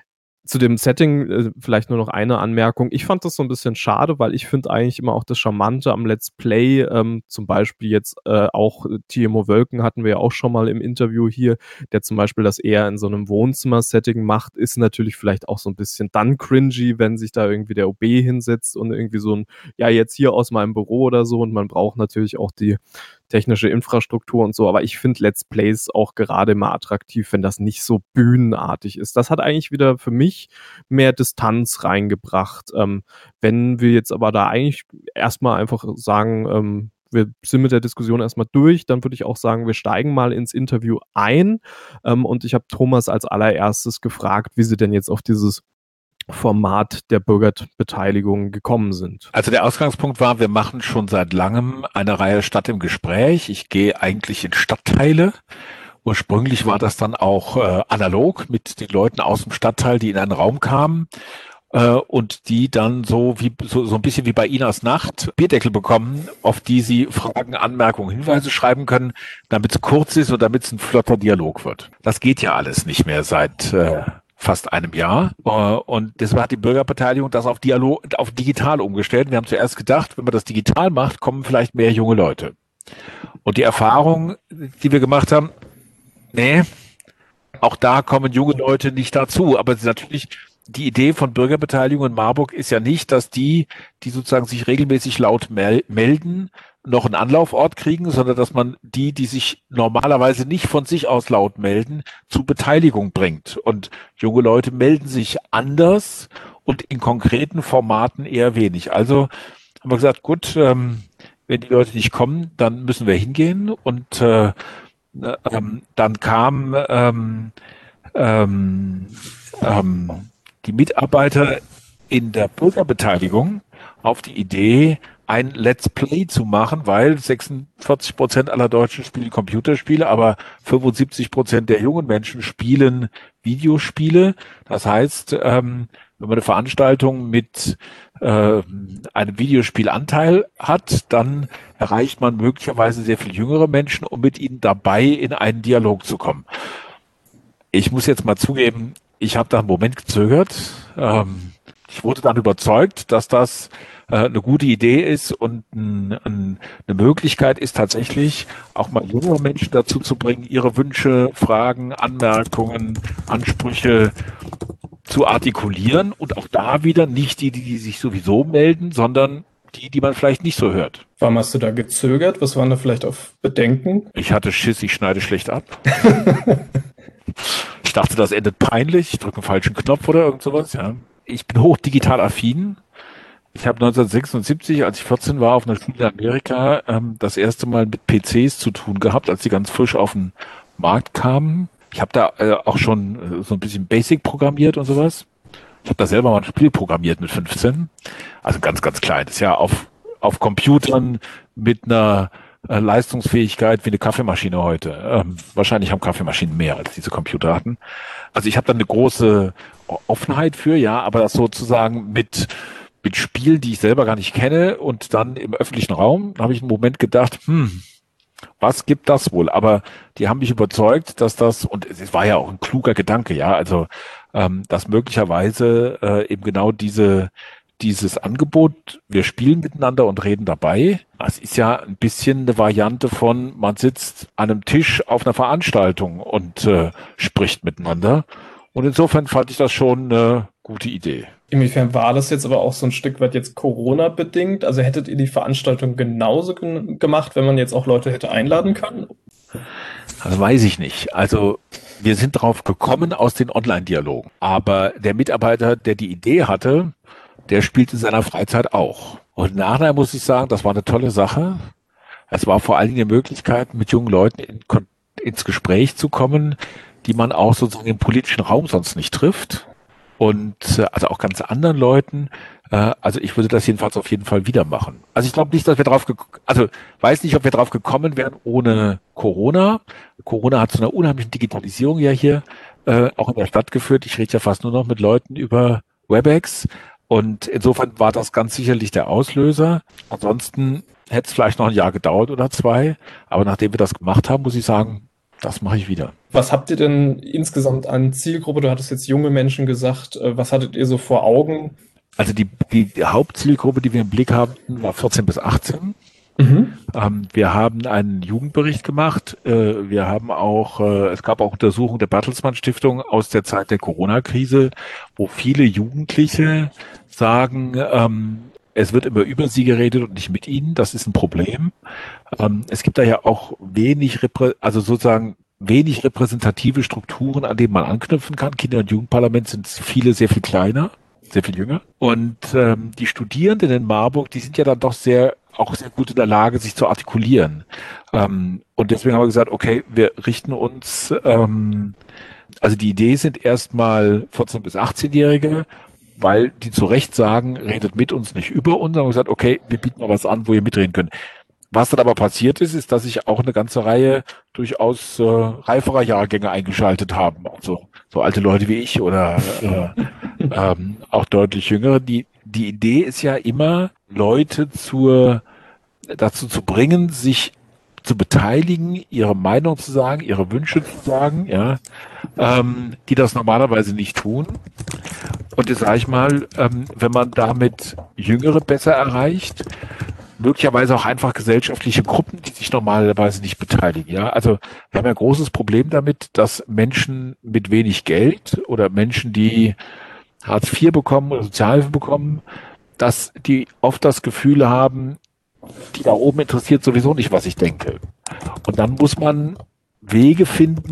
Zu dem Setting äh, vielleicht nur noch eine Anmerkung. Ich fand das so ein bisschen schade, weil ich finde eigentlich immer auch das Charmante am Let's Play, ähm, zum Beispiel jetzt äh, auch T M O Wölken hatten wir ja auch schon mal im Interview hier, der zum Beispiel das eher in so einem Wohnzimmer-Setting macht, ist natürlich vielleicht auch so ein bisschen dann cringy, wenn sich da irgendwie der O B hinsetzt und irgendwie so ein, ja, jetzt hier aus meinem Büro oder so, und man braucht natürlich auch die technische Infrastruktur und so, aber ich finde Let's Plays auch gerade mal attraktiv, wenn das nicht so bühnenartig ist. Das hat eigentlich wieder für mich mehr Distanz reingebracht. Ähm, wenn wir jetzt aber da eigentlich erstmal einfach sagen, ähm, wir sind mit der Diskussion erstmal durch, dann würde ich auch sagen, wir steigen mal ins Interview ein. Ähm, und ich habe Thomas als allererstes gefragt, wie sie denn jetzt auf dieses Format der Bürgerbeteiligung gekommen sind. Also der Ausgangspunkt war, wir machen schon seit langem eine Reihe Stadt im Gespräch. Ich gehe eigentlich in Stadtteile. Ursprünglich war das dann auch äh, analog mit den Leuten aus dem Stadtteil, die in einen Raum kamen äh, und die dann so wie so, so ein bisschen wie bei Inas Nacht Bierdeckel bekommen, auf die sie Fragen, Anmerkungen, Hinweise schreiben können, damit es kurz ist und damit es ein flotter Dialog wird. Das geht ja alles nicht mehr seit äh, fast einem Jahr. Und deshalb hat die Bürgerbeteiligung das auf Dialog, auf digital umgestellt. Wir haben zuerst gedacht, wenn man das digital macht, kommen vielleicht mehr junge Leute. Und die Erfahrung, die wir gemacht haben, nee, auch da kommen junge Leute nicht dazu. Aber es ist natürlich, die Idee von Bürgerbeteiligung in Marburg ist ja nicht, dass die, die sozusagen sich regelmäßig laut mel- melden, noch einen Anlaufort kriegen, sondern dass man die, die sich normalerweise nicht von sich aus laut melden, zu Beteiligung bringt. Und junge Leute melden sich anders und in konkreten Formaten eher wenig. Also haben wir gesagt, gut, ähm, wenn die Leute nicht kommen, dann müssen wir hingehen. Und äh, ähm, dann kam ähm, ähm, ähm, die Mitarbeiter in der Bürgerbeteiligung auf die Idee, ein Let's Play zu machen, weil sechsundvierzig Prozent aller Deutschen spielen Computerspiele, aber fünfundsiebzig Prozent der jungen Menschen spielen Videospiele. Das heißt, ähm, wenn man eine Veranstaltung mit äh, einem Videospielanteil hat, dann erreicht man möglicherweise sehr viel jüngere Menschen, um mit ihnen dabei in einen Dialog zu kommen. Ich muss jetzt mal zugeben, ich habe da einen Moment gezögert. Ähm, ich wurde dann überzeugt, dass das eine gute Idee ist und ein, ein, eine Möglichkeit ist tatsächlich auch mal junge Menschen dazu zu bringen, ihre Wünsche, Fragen, Anmerkungen, Ansprüche zu artikulieren und auch da wieder nicht die, die, die sich sowieso melden, sondern die, die man vielleicht nicht so hört. Warum hast du da gezögert? Was waren da vielleicht auf Bedenken? Ich hatte Schiss, ich schneide schlecht ab. Ich dachte, das endet peinlich, ich drücke einen falschen Knopf oder irgend sowas, ja. Ich bin hoch digital affin. Ich habe neunzehnhundertsechsundsiebzig, als ich vierzehn war, auf einer Schule in Amerika ähm, das erste Mal mit P Cs zu tun gehabt, als die ganz frisch auf den Markt kamen. Ich habe da äh, auch schon äh, so ein bisschen Basic programmiert und sowas. Ich habe da selber mal ein Spiel programmiert mit fünfzehn. Also ganz, ganz kleines, ja, auf auf Computern mit einer äh, Leistungsfähigkeit wie eine Kaffeemaschine heute. Ähm, wahrscheinlich haben Kaffeemaschinen mehr, als diese Computer hatten. Also ich habe da eine große Offenheit für, ja, aber das sozusagen mit mit Spielen, die ich selber gar nicht kenne und dann im öffentlichen Raum, da habe ich einen Moment gedacht, hm, was gibt das wohl? Aber die haben mich überzeugt, dass das, und es war ja auch ein kluger Gedanke, ja, also ähm, dass möglicherweise äh, eben genau diese dieses Angebot, wir spielen miteinander und reden dabei, das ist ja ein bisschen eine Variante von, man sitzt an einem Tisch auf einer Veranstaltung und äh, spricht miteinander. Und insofern fand ich das schon eine gute Idee. Inwiefern war das jetzt aber auch so ein Stück weit jetzt Corona-bedingt? Also hättet ihr die Veranstaltung genauso gen- gemacht, wenn man jetzt auch Leute hätte einladen können? Das weiß ich nicht. Also wir sind drauf gekommen aus den Online-Dialogen. Aber der Mitarbeiter, der die Idee hatte, der spielt in seiner Freizeit auch. Und nachher muss ich sagen, das war eine tolle Sache. Es war vor allen Dingen eine Möglichkeit, mit jungen Leuten in, ins Gespräch zu kommen, die man auch sozusagen im politischen Raum sonst nicht trifft. Und also auch ganz anderen Leuten. Äh, also ich würde das jedenfalls auf jeden Fall wieder machen. Also ich glaube nicht, dass wir drauf, ge- also weiß nicht, ob wir drauf gekommen wären ohne Corona. Corona hat zu einer unheimlichen Digitalisierung ja hier äh, auch in der Stadt geführt. Ich rede ja fast nur noch mit Leuten über WebEx. Und insofern war das ganz sicherlich der Auslöser. Ansonsten hätte es vielleicht noch ein Jahr gedauert oder zwei. Aber nachdem wir das gemacht haben, muss ich sagen, das mache ich wieder. Was habt ihr denn insgesamt an Zielgruppe? Du hattest jetzt junge Menschen gesagt. Was hattet ihr so vor Augen? Also die, die, die Hauptzielgruppe, die wir im Blick haben, war vierzehn bis achtzehn. Mhm. Ähm, wir haben einen Jugendbericht gemacht. Äh, wir haben auch, äh, es gab auch Untersuchungen der Bertelsmann Stiftung aus der Zeit der Corona-Krise, wo viele Jugendliche sagen, ähm, es wird immer über sie geredet und nicht mit ihnen. Das ist ein Problem. Ähm, es gibt da ja auch wenig, Reprä- also sozusagen wenig repräsentative Strukturen, an denen man anknüpfen kann. Kinder- und Jugendparlament sind viele sehr viel kleiner, sehr viel jünger. Und ähm, die Studierenden in Marburg, die sind ja dann doch sehr, auch sehr gut in der Lage, sich zu artikulieren. Ähm, und deswegen haben wir gesagt, okay, wir richten uns, ähm, also die Idee sind erstmal vierzehn- bis achtzehnjährige, weil die zu Recht sagen, redet mit uns, nicht über uns. Haben wir gesagt, okay, wir bieten mal was an, wo ihr mitreden könnt. Was dann aber passiert ist, ist, dass sich auch eine ganze Reihe durchaus äh, reiferer Jahrgänge eingeschaltet haben. Also so alte Leute wie ich oder äh, ähm, auch deutlich jüngere. Die, die Idee ist ja immer, Leute zur, dazu zu bringen, sich zu beteiligen, ihre Meinung zu sagen, ihre Wünsche zu sagen, ja, ähm, die das normalerweise nicht tun. Und jetzt sage ich mal, ähm, wenn man damit Jüngere besser erreicht, möglicherweise auch einfach gesellschaftliche Gruppen, die sich normalerweise nicht beteiligen. Ja, also wir haben ja ein großes Problem damit, dass Menschen mit wenig Geld oder Menschen, die Hartz vier bekommen oder Sozialhilfe bekommen, dass die oft das Gefühl haben, die da oben interessiert sowieso nicht, was ich denke. Und dann muss man Wege finden,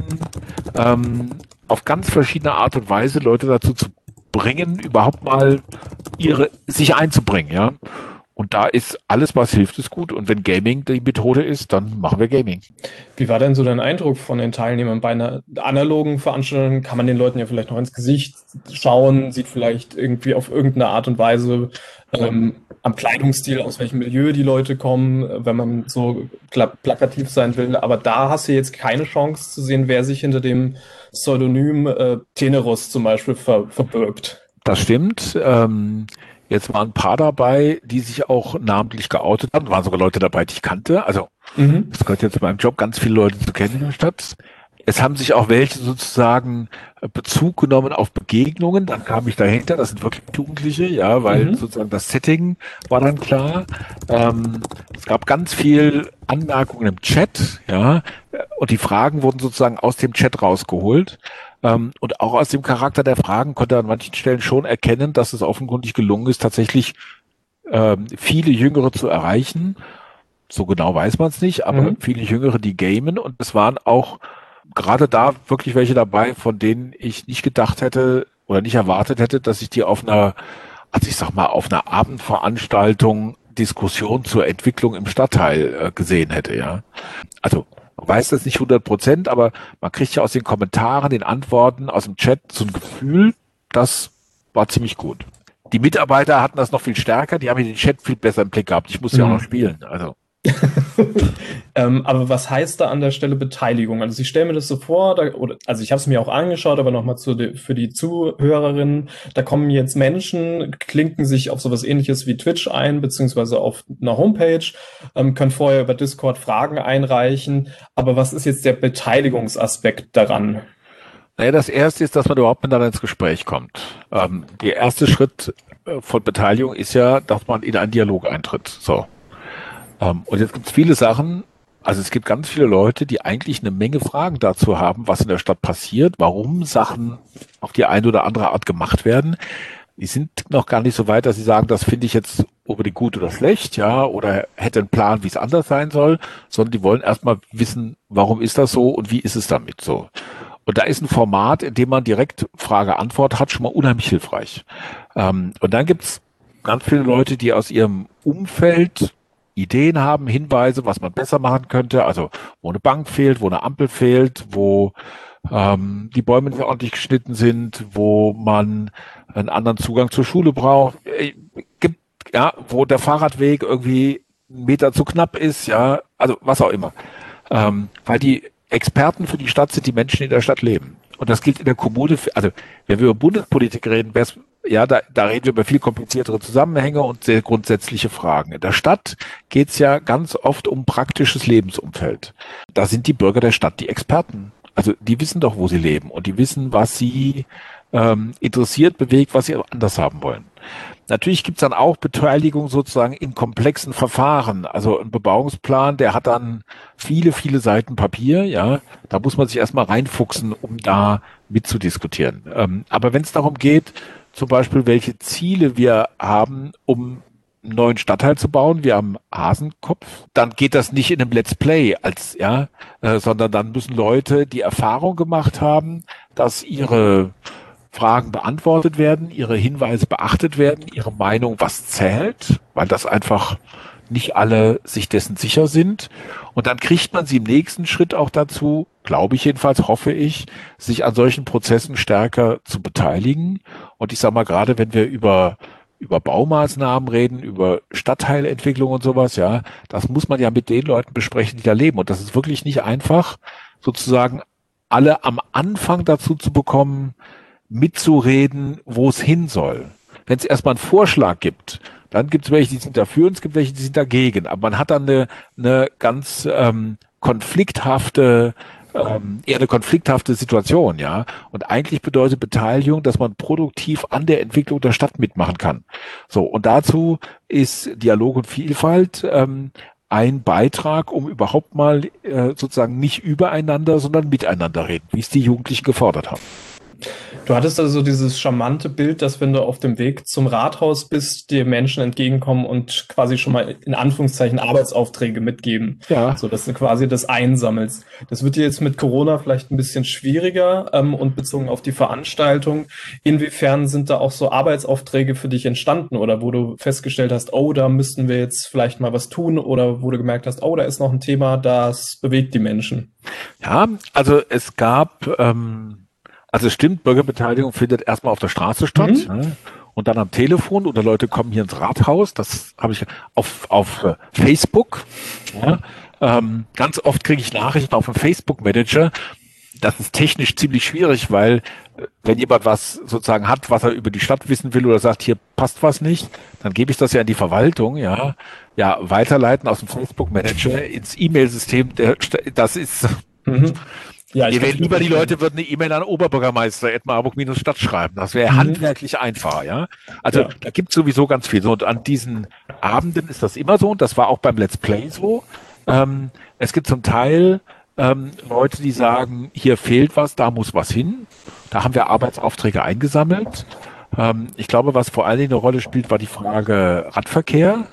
ähm, auf ganz verschiedene Art und Weise Leute dazu zu bringen, überhaupt mal ihre sich einzubringen, ja. Und da ist alles, was hilft, ist gut. Und wenn Gaming die Methode ist, dann machen wir Gaming. Wie war denn so dein Eindruck von den Teilnehmern? Bei einer analogen Veranstaltung kann man den Leuten ja vielleicht noch ins Gesicht schauen, sieht vielleicht irgendwie auf irgendeine Art und Weise ähm, am Kleidungsstil, aus welchem Milieu die Leute kommen, wenn man so pla- plakativ sein will. Aber da hast du jetzt keine Chance zu sehen, wer sich hinter dem Pseudonym äh, Teneros zum Beispiel ver- verbirgt. Das stimmt. Ähm, Jetzt waren ein paar dabei, die sich auch namentlich geoutet haben. Da waren sogar Leute dabei, die ich kannte. Also Mhm. es gehört jetzt zu meinem Job, ganz viele Leute zu kennen in der Stadt. Es haben sich auch welche sozusagen Bezug genommen auf Begegnungen. Dann kam ich dahinter, das sind wirklich Jugendliche, ja, weil Mhm. sozusagen das Setting war dann klar. Ähm, es gab ganz viel Anmerkungen im Chat, ja, und die Fragen wurden sozusagen aus dem Chat rausgeholt. Ähm, und auch aus dem Charakter der Fragen konnte er an manchen Stellen schon erkennen, dass es offenkundig gelungen ist, tatsächlich ähm, viele Jüngere zu erreichen. So genau weiß man es nicht, aber Mhm. viele Jüngere, die gamen. Und es waren auch gerade da wirklich welche dabei, von denen ich nicht gedacht hätte oder nicht erwartet hätte, dass ich die auf einer, also ich sag mal, auf einer Abendveranstaltung Diskussion zur Entwicklung im Stadtteil äh, gesehen hätte, ja. Also man weiß das nicht hundert Prozent, aber man kriegt ja aus den Kommentaren, den Antworten, aus dem Chat so ein Gefühl, das war ziemlich gut. Die Mitarbeiter hatten das noch viel stärker, die haben den Chat viel besser im Blick gehabt. Ich musste ja auch Mhm. noch spielen, also. ähm, aber was heißt da an der Stelle Beteiligung? Also ich stelle mir das so vor, da, oder, also ich habe es mir auch angeschaut, aber nochmal zu de, für die Zuhörerinnen, da kommen jetzt Menschen, klinken sich auf sowas ähnliches wie Twitch ein, beziehungsweise auf einer Homepage, ähm, können vorher über Discord Fragen einreichen, aber was ist jetzt der Beteiligungsaspekt daran? Naja, das erste ist, dass man überhaupt miteinander ins Gespräch kommt. Ähm, der erste Schritt äh, von Beteiligung ist ja, dass man in einen Dialog eintritt. So. Ähm, und jetzt gibt es viele Sachen, also es gibt ganz viele Leute, die eigentlich eine Menge Fragen dazu haben, was in der Stadt passiert, warum Sachen auf die eine oder andere Art gemacht werden. Die sind noch gar nicht so weit, dass sie sagen, das finde ich jetzt unbedingt gut oder schlecht, ja, oder hätte einen Plan, wie es anders sein soll, sondern die wollen erstmal wissen, warum ist das so und wie ist es damit so. Und da ist ein Format, in dem man direkt Frage-Antwort hat, schon mal unheimlich hilfreich. Ähm, und dann gibt's ganz viele Leute, die aus ihrem Umfeld Ideen haben, Hinweise, was man besser machen könnte. Also wo eine Bank fehlt, wo eine Ampel fehlt, wo ähm, die Bäume nicht ordentlich geschnitten sind, wo man einen anderen Zugang zur Schule braucht. Äh, gibt, ja, wo der Fahrradweg irgendwie einen Meter zu knapp ist, ja, also was auch immer. Ähm, weil die Experten für die Stadt sind die Menschen, die in der Stadt leben. Und das gilt in der Kommune, für, also wenn wir über Bundespolitik reden, wär's, ja, da, da reden wir über viel kompliziertere Zusammenhänge und sehr grundsätzliche Fragen. In der Stadt geht's ja ganz oft um praktisches Lebensumfeld. Da sind die Bürger der Stadt die Experten. Also die wissen doch, wo sie leben und die wissen, was sie ähm, interessiert, bewegt, was sie anders haben wollen. Natürlich gibt's dann auch Beteiligung sozusagen in komplexen Verfahren. Also ein Bebauungsplan, der hat dann viele, viele Seiten Papier, ja. Da muss man sich erstmal reinfuchsen, um da mitzudiskutieren. Ähm, aber wenn es darum geht, zum Beispiel, welche Ziele wir haben, um einen neuen Stadtteil zu bauen, wie am Hasenkopf, dann geht das nicht in einem Let's Play als, ja, äh, sondern dann müssen Leute die Erfahrung gemacht haben, dass ihre Fragen beantwortet werden, ihre Hinweise beachtet werden, ihre Meinung was zählt, weil das einfach nicht alle sich dessen sicher sind. Und dann kriegt man sie im nächsten Schritt auch dazu, glaube ich jedenfalls, hoffe ich, sich an solchen Prozessen stärker zu beteiligen. Und ich sage mal, gerade wenn wir über über Baumaßnahmen reden, über Stadtteilentwicklung und sowas, ja, das muss man ja mit den Leuten besprechen, die da leben. Und das ist wirklich nicht einfach, sozusagen alle am Anfang dazu zu bekommen, mitzureden, wo es hin soll. Wenn es erstmal einen Vorschlag gibt, dann gibt es welche, die sind dafür und es gibt welche, die sind dagegen. Aber man hat dann eine, eine ganz ähm, konflikthafte Ähm, eher eine konflikthafte Situation, ja. Und eigentlich bedeutet Beteiligung, dass man produktiv an der Entwicklung der Stadt mitmachen kann. So, und dazu ist Dialog und Vielfalt ähm, ein Beitrag, um überhaupt mal äh, sozusagen nicht übereinander, sondern miteinander reden, wie es die Jugendlichen gefordert haben. Du hattest also dieses charmante Bild, dass wenn du auf dem Weg zum Rathaus bist, dir Menschen entgegenkommen und quasi schon mal in Anführungszeichen Arbeitsaufträge mitgeben. Ja. So dass du quasi das einsammelst. Das wird dir jetzt mit Corona vielleicht ein bisschen schwieriger ähm, und bezogen auf die Veranstaltung. Inwiefern sind da auch so Arbeitsaufträge für dich entstanden oder wo du festgestellt hast, oh, da müssten wir jetzt vielleicht mal was tun oder wo du gemerkt hast, oh, da ist noch ein Thema, das bewegt die Menschen? Ja, also es gab ähm Also es stimmt, Bürgerbeteiligung findet erstmal auf der Straße statt, Mhm. ja, und dann am Telefon oder Leute kommen hier ins Rathaus, das habe ich auf, auf äh, Facebook. Ja, ähm, ganz oft kriege ich Nachrichten auf dem Facebook-Manager. Das ist technisch ziemlich schwierig, weil äh, wenn jemand was sozusagen hat, was er über die Stadt wissen will oder sagt, hier passt was nicht, dann gebe ich das ja in die Verwaltung, ja, ja, weiterleiten aus dem Facebook-Manager ins E-Mail-System. Der, das ist Mhm. Ja, Mir kann wären mir lieber die vorstellen. Leute würden eine E-Mail an Oberbürgermeister at marburg-stadt schreiben. Das wäre Mhm. handwerklich einfacher, ja. Also Ja. da gibt es sowieso ganz viel. So, und an diesen Abenden ist das immer so, und das war auch beim Let's Play so. Ähm, es gibt zum Teil ähm, Leute, die sagen, hier fehlt was, da muss was hin. Da haben wir Arbeitsaufträge eingesammelt. Ähm, ich glaube, was vor allen Dingen eine Rolle spielt, war die Frage Radverkehr.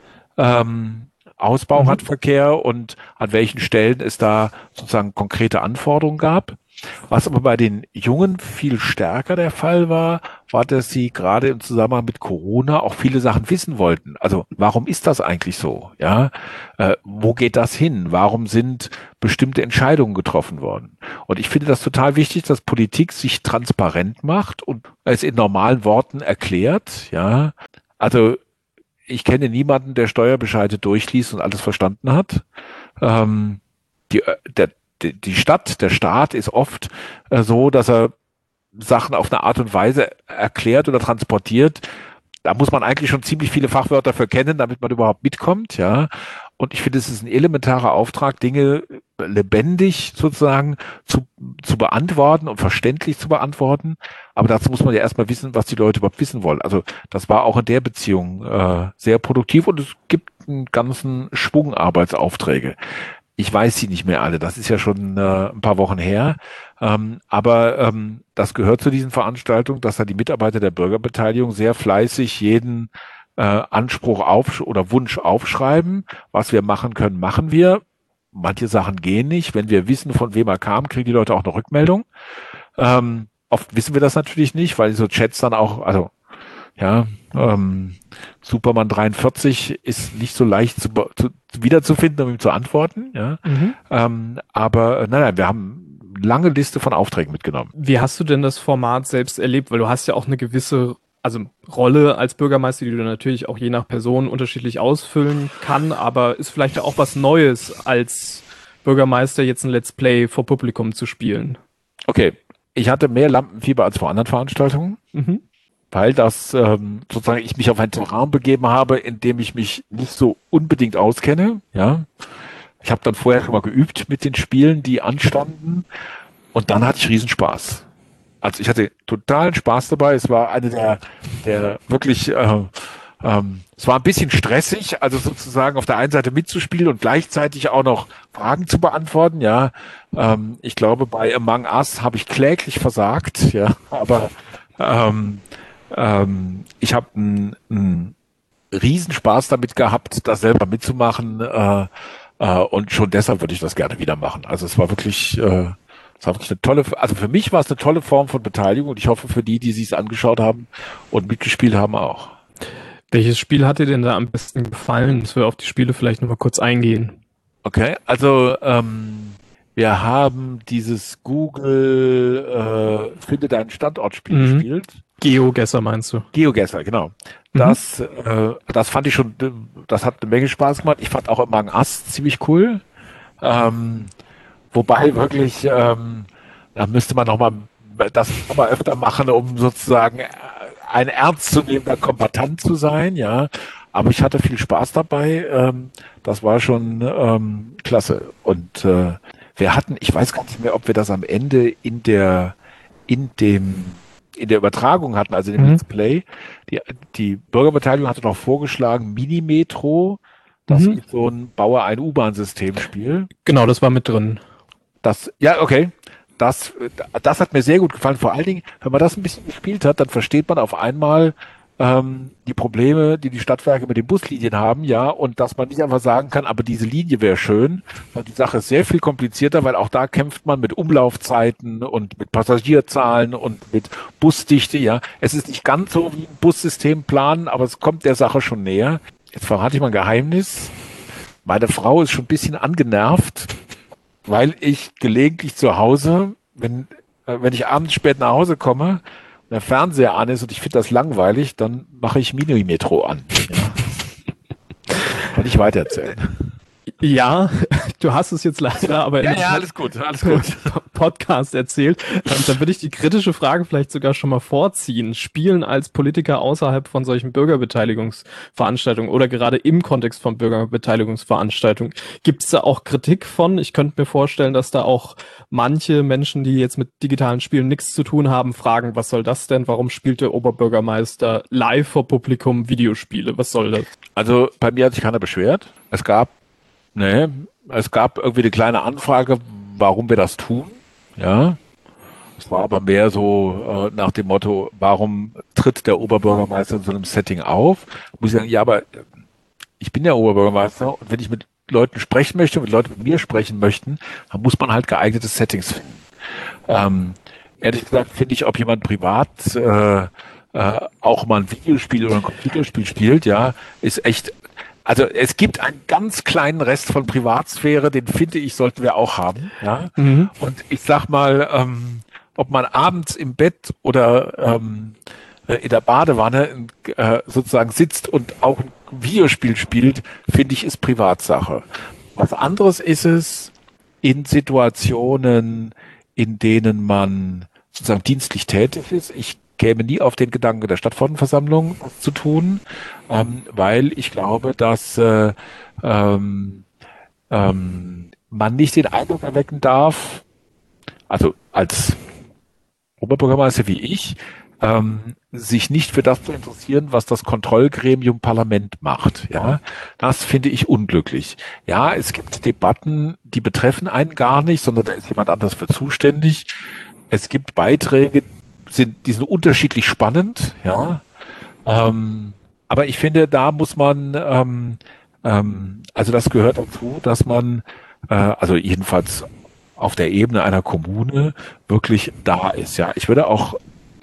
Ähm, Ausbau Mhm. Radverkehr und an welchen Stellen es da sozusagen konkrete Anforderungen gab. Was aber bei den Jungen viel stärker der Fall war, war, dass sie gerade im Zusammenhang mit Corona auch viele Sachen wissen wollten. Also warum ist das eigentlich so? Ja, äh, wo geht das hin? Warum sind bestimmte Entscheidungen getroffen worden? Und ich finde das total wichtig, dass Politik sich transparent macht und es in normalen Worten erklärt. Ja, also ich kenne niemanden, der Steuerbescheide durchliest und alles verstanden hat. Ähm, die, der, die Stadt, der Staat ist oft äh, so, dass er Sachen auf eine Art und Weise erklärt oder transportiert. Da muss man eigentlich schon ziemlich viele Fachwörter für kennen, damit man überhaupt mitkommt, ja. Und ich finde, es ist ein elementarer Auftrag, Dinge lebendig sozusagen zu, zu beantworten und verständlich zu beantworten. Aber dazu muss man ja erstmal wissen, was die Leute überhaupt wissen wollen. Also das war auch in der Beziehung äh, sehr produktiv und es gibt einen ganzen Schwung Arbeitsaufträge. Ich weiß sie nicht mehr alle, das ist ja schon äh, ein paar Wochen her. Ähm, aber ähm, das gehört zu diesen Veranstaltungen, dass da die Mitarbeiter der Bürgerbeteiligung sehr fleißig jeden äh, Anspruch auf oder Wunsch aufschreiben. Was wir machen können, machen wir. Manche Sachen gehen nicht. Wenn wir wissen, von wem er kam, kriegen die Leute auch eine Rückmeldung. Ähm, oft wissen wir das natürlich nicht, weil so Chats dann auch, also ja, ähm, Superman dreiundvierzig ist nicht so leicht zu, zu, wiederzufinden, um ihm zu antworten. Ja, Mhm. ähm, aber äh, nein, nein, wir haben eine lange Liste von Aufträgen mitgenommen. Wie hast du denn das Format selbst erlebt? Weil du hast ja auch eine gewisse, also Rolle als Bürgermeister, die du natürlich auch je nach Person unterschiedlich ausfüllen kann, aber ist vielleicht auch was Neues als Bürgermeister jetzt ein Let's Play vor Publikum zu spielen. Okay, ich hatte mehr Lampenfieber als vor anderen Veranstaltungen, Mhm. weil das ähm, sozusagen ich mich auf ein Terrain begeben habe, in dem ich mich nicht so unbedingt auskenne. Ja, ich habe dann vorher schon mal geübt mit den Spielen, die anstanden, und dann hatte ich Riesenspaß. Also ich hatte totalen Spaß dabei. Es war eine der, der wirklich, äh, ähm, es war ein bisschen stressig, also sozusagen auf der einen Seite mitzuspielen und gleichzeitig auch noch Fragen zu beantworten. Ja, ähm, ich glaube, bei Among Us habe ich kläglich versagt. Ja, aber ähm, ähm, ich habe ein, ein riesen Spaß damit gehabt, das selber mitzumachen, äh, äh, und schon deshalb würde ich das gerne wieder machen. Also es war wirklich, äh, es war wirklich eine tolle, also für mich war es eine tolle Form von Beteiligung und ich hoffe für die, die sich es angeschaut haben und mitgespielt haben, auch. Welches Spiel hat dir denn da am besten gefallen, dass wir auf die Spiele vielleicht nochmal kurz eingehen? Okay, also ähm, wir haben dieses Google äh, Finde deinen Standort-Spiel Mhm. gespielt. GeoGuessr meinst du? GeoGuessr, genau. Das, äh, das fand ich schon, das hat eine Menge Spaß gemacht. Ich fand auch Among Us ziemlich cool. Ähm, wobei wirklich, ähm, da müsste man nochmal das noch mal öfter machen, um sozusagen ein ernstzunehmender Kombattant zu sein, ja. Aber ich hatte viel Spaß dabei. Ähm, das war schon ähm, klasse. Und äh, wir hatten, ich weiß gar nicht mehr, ob wir das am Ende in der, in dem, in der Übertragung hatten, also in dem Mhm. Let's Play. Die, die Bürgerbeteiligung hatte noch vorgeschlagen, Mini-Metro. Das Mhm. ist so ein Bauer ein U-Bahn-System-Spiel. Genau, das war mit drin. Das, ja, okay. Das, das hat mir sehr gut gefallen. Vor allen Dingen, wenn man das ein bisschen gespielt hat, dann versteht man auf einmal ähm, die Probleme, die die Stadtwerke mit den Buslinien haben, ja, und dass man nicht einfach sagen kann, aber diese Linie wäre schön, weil die Sache ist sehr viel komplizierter, weil auch da kämpft man mit Umlaufzeiten und mit Passagierzahlen und mit Busdichte, ja. Es ist nicht ganz so wie ein Bussystem planen, aber es kommt der Sache schon näher. Jetzt verrate ich mal ein Geheimnis. Meine Frau ist schon ein bisschen angenervt, weil ich gelegentlich zu Hause, wenn, äh, wenn ich abends spät nach Hause komme, und der Fernseher an ist und ich finde das langweilig, dann mache ich Mini-Metro an. Ja. Kann ich weitererzählen. Ja, du hast es jetzt leider aber in Ja, dem ja, alles gut, alles gut. Podcast erzählt. Ähm, Dann würde ich die kritische Frage vielleicht sogar schon mal vorziehen. Spielen als Politiker außerhalb von solchen Bürgerbeteiligungsveranstaltungen oder gerade im Kontext von Bürgerbeteiligungsveranstaltungen, gibt es da auch Kritik von? Ich könnte mir vorstellen, dass da auch manche Menschen, die jetzt mit digitalen Spielen nichts zu tun haben, fragen, was soll das denn? Warum spielt der Oberbürgermeister live vor Publikum Videospiele? Was soll das? Also bei mir hat sich keiner beschwert. Es gab, nee, es gab irgendwie eine kleine Anfrage, warum wir das tun. Ja. Es war aber mehr so äh, nach dem Motto, warum tritt der Oberbürgermeister in so einem Setting auf? Muss ich sagen, ja, aber ich bin der Oberbürgermeister und wenn ich mit Leuten sprechen möchte, wenn Leute mit mir sprechen möchten, dann muss man halt geeignete Settings finden. Ähm, ehrlich gesagt finde ich, ob jemand privat äh, äh, auch mal ein Videospiel oder ein Computerspiel spielt, ja, ist echt, also es gibt einen ganz kleinen Rest von Privatsphäre, den finde ich, sollten wir auch haben, ja. Mhm. Und ich sag mal, ähm, ob man abends im Bett oder ähm, äh, in der Badewanne äh, sozusagen sitzt und auch ein Videospiel spielt, finde ich, ist Privatsache. Was anderes ist es in Situationen, in denen man sozusagen dienstlich tätig ist. Ich käme nie auf den Gedanken der Stadtverordnetenversammlung das zu tun, ähm, weil ich glaube, dass äh, ähm, ähm, man nicht den Eindruck erwecken darf, also als Oberbürgermeister wie ich, ähm, sich nicht für das zu interessieren, was das Kontrollgremium Parlament macht. Ja, das finde ich unglücklich. Ja, es gibt Debatten, die betreffen einen gar nicht, sondern da ist jemand anders für zuständig. Es gibt Beiträge, sind, die sind unterschiedlich spannend. Ja, ähm, aber ich finde, da muss man, ähm, ähm, also das gehört dazu, dass man, äh, also jedenfalls auf der Ebene einer Kommune wirklich da ist. Ja, ich würde auch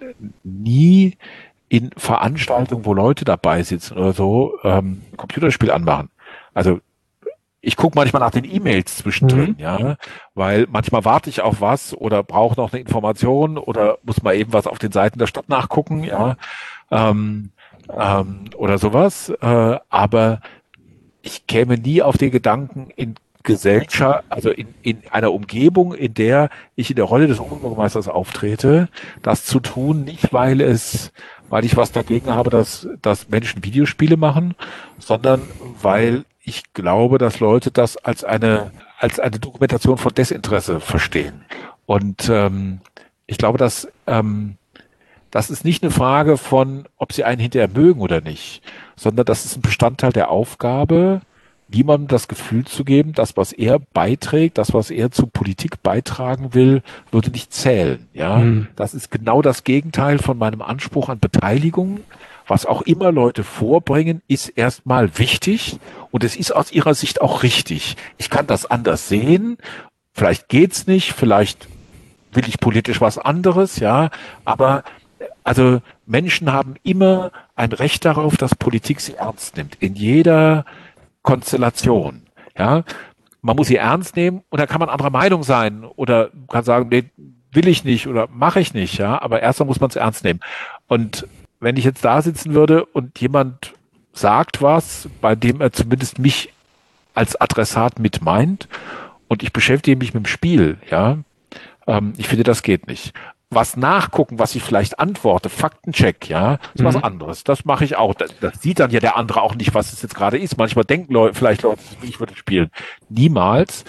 nie in Veranstaltungen, wo Leute dabei sitzen oder so, ähm, Computerspiel anmachen. Also ich gucke manchmal nach den E-Mails zwischendrin, Mhm. ja, weil manchmal warte ich auf was oder brauche noch eine Information oder muss mal eben was auf den Seiten der Stadt nachgucken, ja, ähm, ähm, oder sowas. Äh, aber ich käme nie auf den Gedanken, in Gesellschaft, also in, in einer Umgebung, in der ich in der Rolle des Oberbürgermeisters auftrete, das zu tun, nicht weil es, weil ich was dagegen habe, dass, dass Menschen Videospiele machen, sondern weil ich glaube, dass Leute das als eine, als eine Dokumentation von Desinteresse verstehen. Und ähm, ich glaube, dass ähm, das ist nicht eine Frage von, ob sie einen hinterher mögen oder nicht, sondern das ist ein Bestandteil der Aufgabe, niemandem das Gefühl zu geben, das, was er beiträgt, das, was er zu Politik beitragen will, würde nicht zählen. Ja, Mhm. das ist genau das Gegenteil von meinem Anspruch an Beteiligung, was auch immer Leute vorbringen, ist erstmal wichtig und es ist aus ihrer Sicht auch richtig. Ich kann das anders sehen, vielleicht geht's nicht, vielleicht will ich politisch was anderes, ja, aber also Menschen haben immer ein Recht darauf, dass Politik sie ernst nimmt, in jeder Konstellation, ja. Man muss sie ernst nehmen und da kann man anderer Meinung sein oder kann sagen, nee, will ich nicht oder mache ich nicht, ja, aber erstmal muss man es ernst nehmen. Und wenn ich jetzt da sitzen würde und jemand sagt was, bei dem er zumindest mich als Adressat mit meint und ich beschäftige mich mit dem Spiel, ja, ähm, ich finde, das geht nicht. Was nachgucken, was ich vielleicht antworte, Faktencheck, ja, ist mhm. was anderes. Das mache ich auch. Das, das sieht dann ja der andere auch nicht, was es jetzt gerade ist. Manchmal denken Leute, vielleicht Leute, ich würde spielen. Niemals.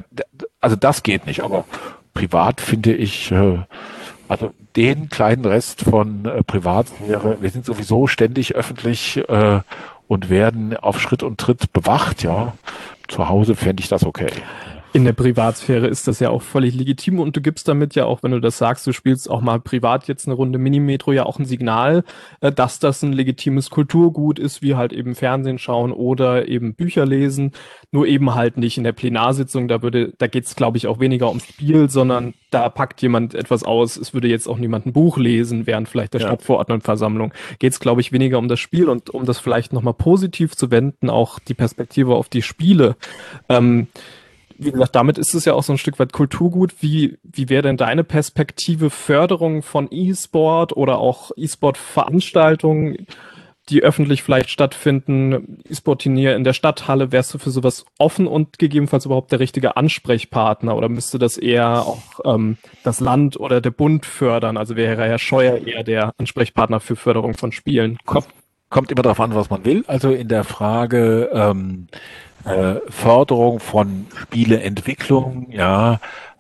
Also das geht nicht. Aber privat finde ich, äh, also den kleinen Rest von äh, Privatsphäre, wir sind sowieso ständig öffentlich äh, und werden auf Schritt und Tritt bewacht, ja. Zu Hause fände ich das okay. In der Privatsphäre ist das ja auch völlig legitim und du gibst damit ja auch, wenn du das sagst, du spielst auch mal privat jetzt eine Runde Minimetro, ja auch ein Signal, dass das ein legitimes Kulturgut ist, wie halt eben Fernsehen schauen oder eben Bücher lesen, nur eben halt nicht in der Plenarsitzung, da würde, da geht es glaube ich auch weniger ums Spiel, sondern da packt jemand etwas aus, es würde jetzt auch niemand ein Buch lesen, während vielleicht der ja. Stadtverordnetenversammlung geht es glaube ich weniger um das Spiel und um das vielleicht nochmal positiv zu wenden, auch die Perspektive auf die Spiele. Ähm, Wie gesagt, damit ist es ja auch so ein Stück weit Kulturgut. Wie, wie wäre denn deine Perspektive Förderung von E-Sport oder auch E-Sport-Veranstaltungen, die öffentlich vielleicht stattfinden, E-Sport-Turnier in der Stadthalle? Wärst du für sowas offen und gegebenenfalls überhaupt der richtige Ansprechpartner oder müsste das eher auch ähm, das Land oder der Bund fördern? Also wäre Herr Scheuer eher der Ansprechpartner für Förderung von Spielen? Kommt, kommt immer darauf an, was man will. Also in der Frage ähm, Äh, Förderung von Spieleentwicklung, ja,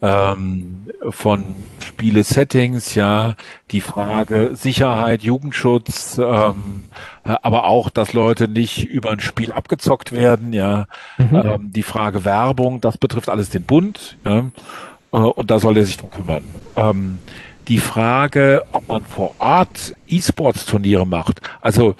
ähm, von Spiele-Settings, ja, die Frage Sicherheit, Jugendschutz, ähm, aber auch, dass Leute nicht über ein Spiel abgezockt werden, ja, mhm. ähm, die Frage Werbung, das betrifft alles den Bund, ja, äh, und da soll er sich drum kümmern. Ähm, die Frage, ob man vor Ort E-Sports-Turniere macht, also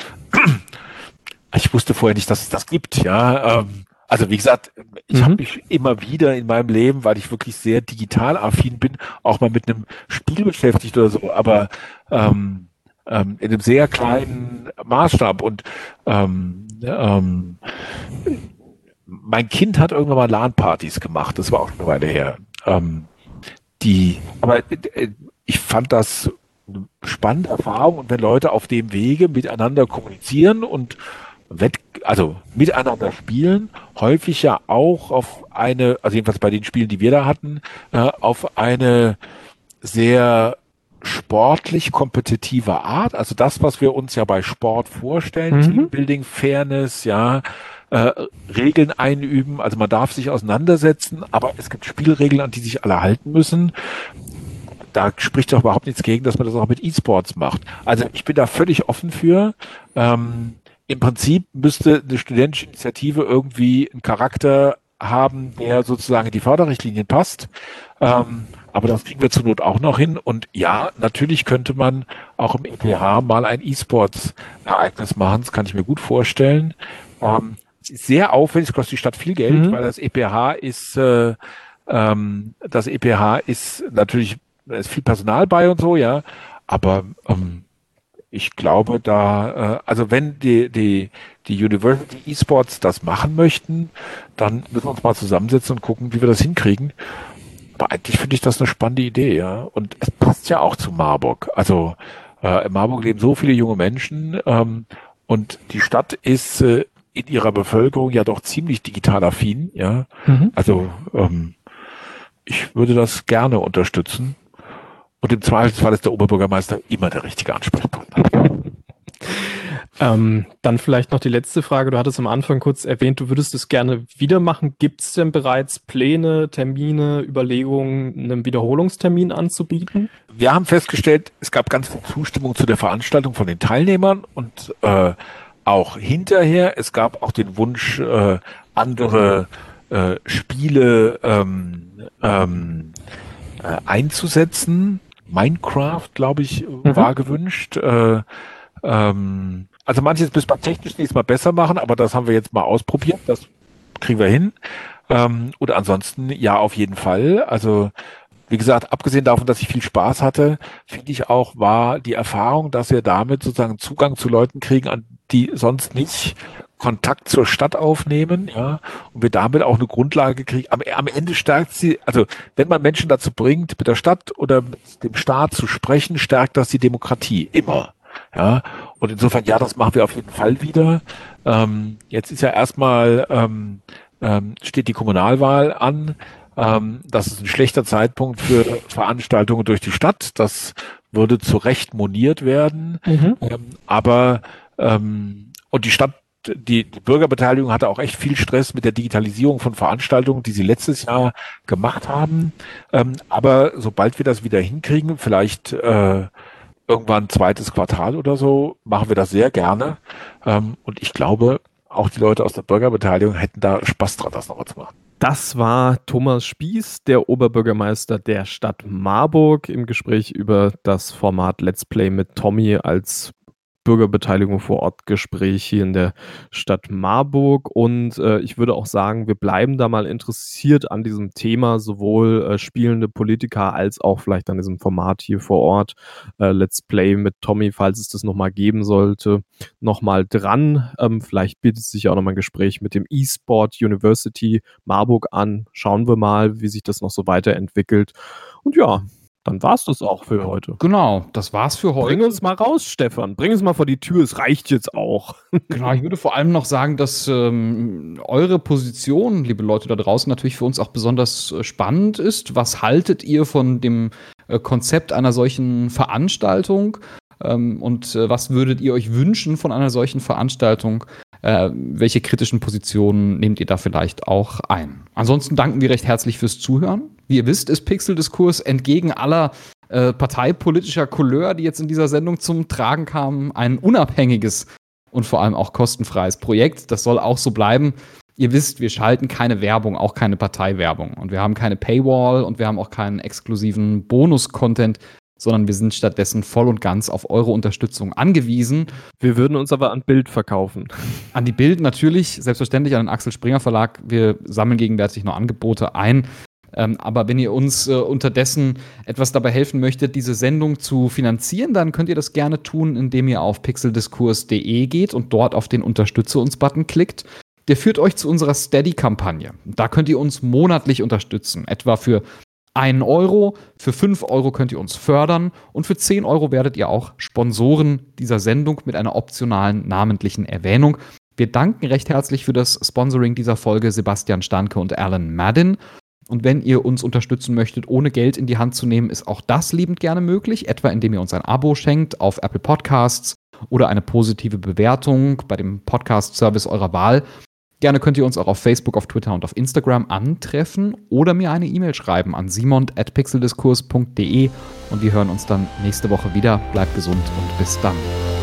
ich wusste vorher nicht, dass es das gibt, ja, ähm, also wie gesagt, ich mhm. habe mich immer wieder in meinem Leben, weil ich wirklich sehr digital affin bin, auch mal mit einem Spiel beschäftigt oder so, aber ähm, ähm, in einem sehr kleinen Maßstab. Und ähm, ähm, mein Kind hat irgendwann mal LAN-Partys gemacht, das war auch schon eine Weile her. Ähm, die, aber äh, ich fand das eine spannende Erfahrung und wenn Leute auf dem Wege miteinander kommunizieren und Wett, also miteinander spielen, häufig ja auch auf eine, also jedenfalls bei den Spielen, die wir da hatten, äh, auf eine sehr sportlich kompetitive Art, also das, was wir uns ja bei Sport vorstellen, mhm. Teambuilding, Fairness, ja, äh, Regeln einüben, also man darf sich auseinandersetzen, aber es gibt Spielregeln, an die sich alle halten müssen. Da spricht doch überhaupt nichts gegen, dass man das auch mit E-Sports macht. Also ich bin da völlig offen für. Ähm, Im Prinzip müsste eine studentische Initiative irgendwie einen Charakter haben, der sozusagen in die Förderrichtlinien passt. Ähm, aber das kriegen wir zur Not auch noch hin. Und ja, natürlich könnte man auch im E P H mal ein E-Sports-Ereignis machen. Das kann ich mir gut vorstellen. Ähm, es ist sehr aufwendig, es kostet die Stadt viel Geld, mhm. weil das E P H ist, äh, ähm, das E P H ist natürlich, da ist viel Personal bei und so, ja. Aber ähm, ich glaube, da, äh, also wenn die, die, die University E-Sports das machen möchten, dann müssen wir uns mal zusammensetzen und gucken, wie wir das hinkriegen. Aber eigentlich finde ich das eine spannende Idee, ja. Und es passt ja auch zu Marburg. Also äh, in Marburg leben so viele junge Menschen ähm, und die Stadt ist äh, in ihrer Bevölkerung ja doch ziemlich digital affin, ja. Mhm. Also ähm, ich würde das gerne unterstützen. Und im Zweifelsfall ist der Oberbürgermeister immer der richtige Ansprechpartner. Ähm, dann vielleicht noch die letzte Frage. Du hattest am Anfang kurz erwähnt, du würdest es gerne wieder machen. Gibt es denn bereits Pläne, Termine, Überlegungen, einen Wiederholungstermin anzubieten? Wir haben festgestellt, es gab ganz viel Zustimmung zu der Veranstaltung von den Teilnehmern und äh, auch hinterher. Es gab auch den Wunsch, äh, andere äh, Spiele ähm, ähm, äh, einzusetzen. Minecraft, glaube ich, mhm. war gewünscht. Äh, ähm, Also manches müssen wir technisch diesmal besser machen, aber das haben wir jetzt mal ausprobiert. Das kriegen wir hin. Ähm, und ansonsten, ja, auf jeden Fall. Also, wie gesagt, abgesehen davon, dass ich viel Spaß hatte, finde ich auch, war die Erfahrung, dass wir damit sozusagen Zugang zu Leuten kriegen, an die sonst nicht Kontakt zur Stadt aufnehmen, ja, und wir damit auch eine Grundlage kriegen. Am, am Ende stärkt sie, also wenn man Menschen dazu bringt, mit der Stadt oder mit dem Staat zu sprechen, stärkt das die Demokratie. Immer. Ja, und insofern, ja, das machen wir auf jeden Fall wieder. Ähm, jetzt ist ja erstmal, ähm, ähm, steht die Kommunalwahl an. Ähm, das ist ein schlechter Zeitpunkt für Veranstaltungen durch die Stadt. Das würde zu Recht moniert werden. Mhm. Ähm, aber, ähm, und die Stadt, die, die Bürgerbeteiligung hatte auch echt viel Stress mit der Digitalisierung von Veranstaltungen, die sie letztes Jahr gemacht haben. Ähm, aber sobald wir das wieder hinkriegen, vielleicht, äh, irgendwann zweites Quartal oder so, machen wir das sehr gerne. Ähm, und ich glaube, auch die Leute aus der Bürgerbeteiligung hätten da Spaß dran, das nochmal zu machen. Das war Thomas Spieß, der Oberbürgermeister der Stadt Marburg, im Gespräch über das Format Let's Play mit Tommy als Bürgerbeteiligung vor Ort Gespräch hier in der Stadt Marburg. Und äh, ich würde auch sagen, wir bleiben da mal interessiert an diesem Thema, sowohl äh, spielende Politiker als auch vielleicht an diesem Format hier vor Ort. Äh, Let's Play mit Tommy, falls es das nochmal geben sollte, nochmal dran. Ähm, vielleicht bietet sich auch nochmal ein Gespräch mit dem eSport University Marburg an. Schauen wir mal, wie sich das noch so weiterentwickelt. Und ja, dann war's das auch für heute. Genau, das war's für heute. Bring uns mal raus, Stefan. Bring uns mal vor die Tür. Es reicht jetzt auch. Genau, ich würde vor allem noch sagen, dass ähm, eure Position, liebe Leute da draußen, natürlich für uns auch besonders äh, spannend ist. Was haltet ihr von dem äh, Konzept einer solchen Veranstaltung? Ähm, und äh, was würdet ihr euch wünschen von einer solchen Veranstaltung? Äh, welche kritischen Positionen nehmt ihr da vielleicht auch ein? Ansonsten danken wir recht herzlich fürs Zuhören. Wie ihr wisst, ist Pixeldiskurs entgegen aller äh, parteipolitischer Couleur, die jetzt in dieser Sendung zum Tragen kamen, ein unabhängiges und vor allem auch kostenfreies Projekt. Das soll auch so bleiben. Ihr wisst, wir schalten keine Werbung, auch keine Parteiwerbung. Und wir haben keine Paywall und wir haben auch keinen exklusiven Bonus-Content, sondern wir sind stattdessen voll und ganz auf eure Unterstützung angewiesen. Wir würden uns aber an Bild verkaufen. An die Bild natürlich, selbstverständlich an den Axel Springer Verlag. Wir sammeln gegenwärtig noch Angebote ein. Ähm, aber wenn ihr uns äh, unterdessen etwas dabei helfen möchtet, diese Sendung zu finanzieren, dann könnt ihr das gerne tun, indem ihr auf pixeldiskurs punkt de geht und dort auf den Unterstütze uns-Button klickt. Der führt euch zu unserer Steady-Kampagne. Da könnt ihr uns monatlich unterstützen, etwa für einen Euro, für fünf Euro könnt ihr uns fördern und für zehn Euro werdet ihr auch Sponsoren dieser Sendung mit einer optionalen namentlichen Erwähnung. Wir danken recht herzlich für das Sponsoring dieser Folge Sebastian Stanke und Alan Madden. Und wenn ihr uns unterstützen möchtet, ohne Geld in die Hand zu nehmen, ist auch das liebend gerne möglich, etwa indem ihr uns ein Abo schenkt auf Apple Podcasts oder eine positive Bewertung bei dem Podcast-Service eurer Wahl. Gerne könnt ihr uns auch auf Facebook, auf Twitter und auf Instagram antreffen oder mir eine E-Mail schreiben an simon at pixeldiskurs punkt de und wir hören uns dann nächste Woche wieder. Bleibt gesund und bis dann.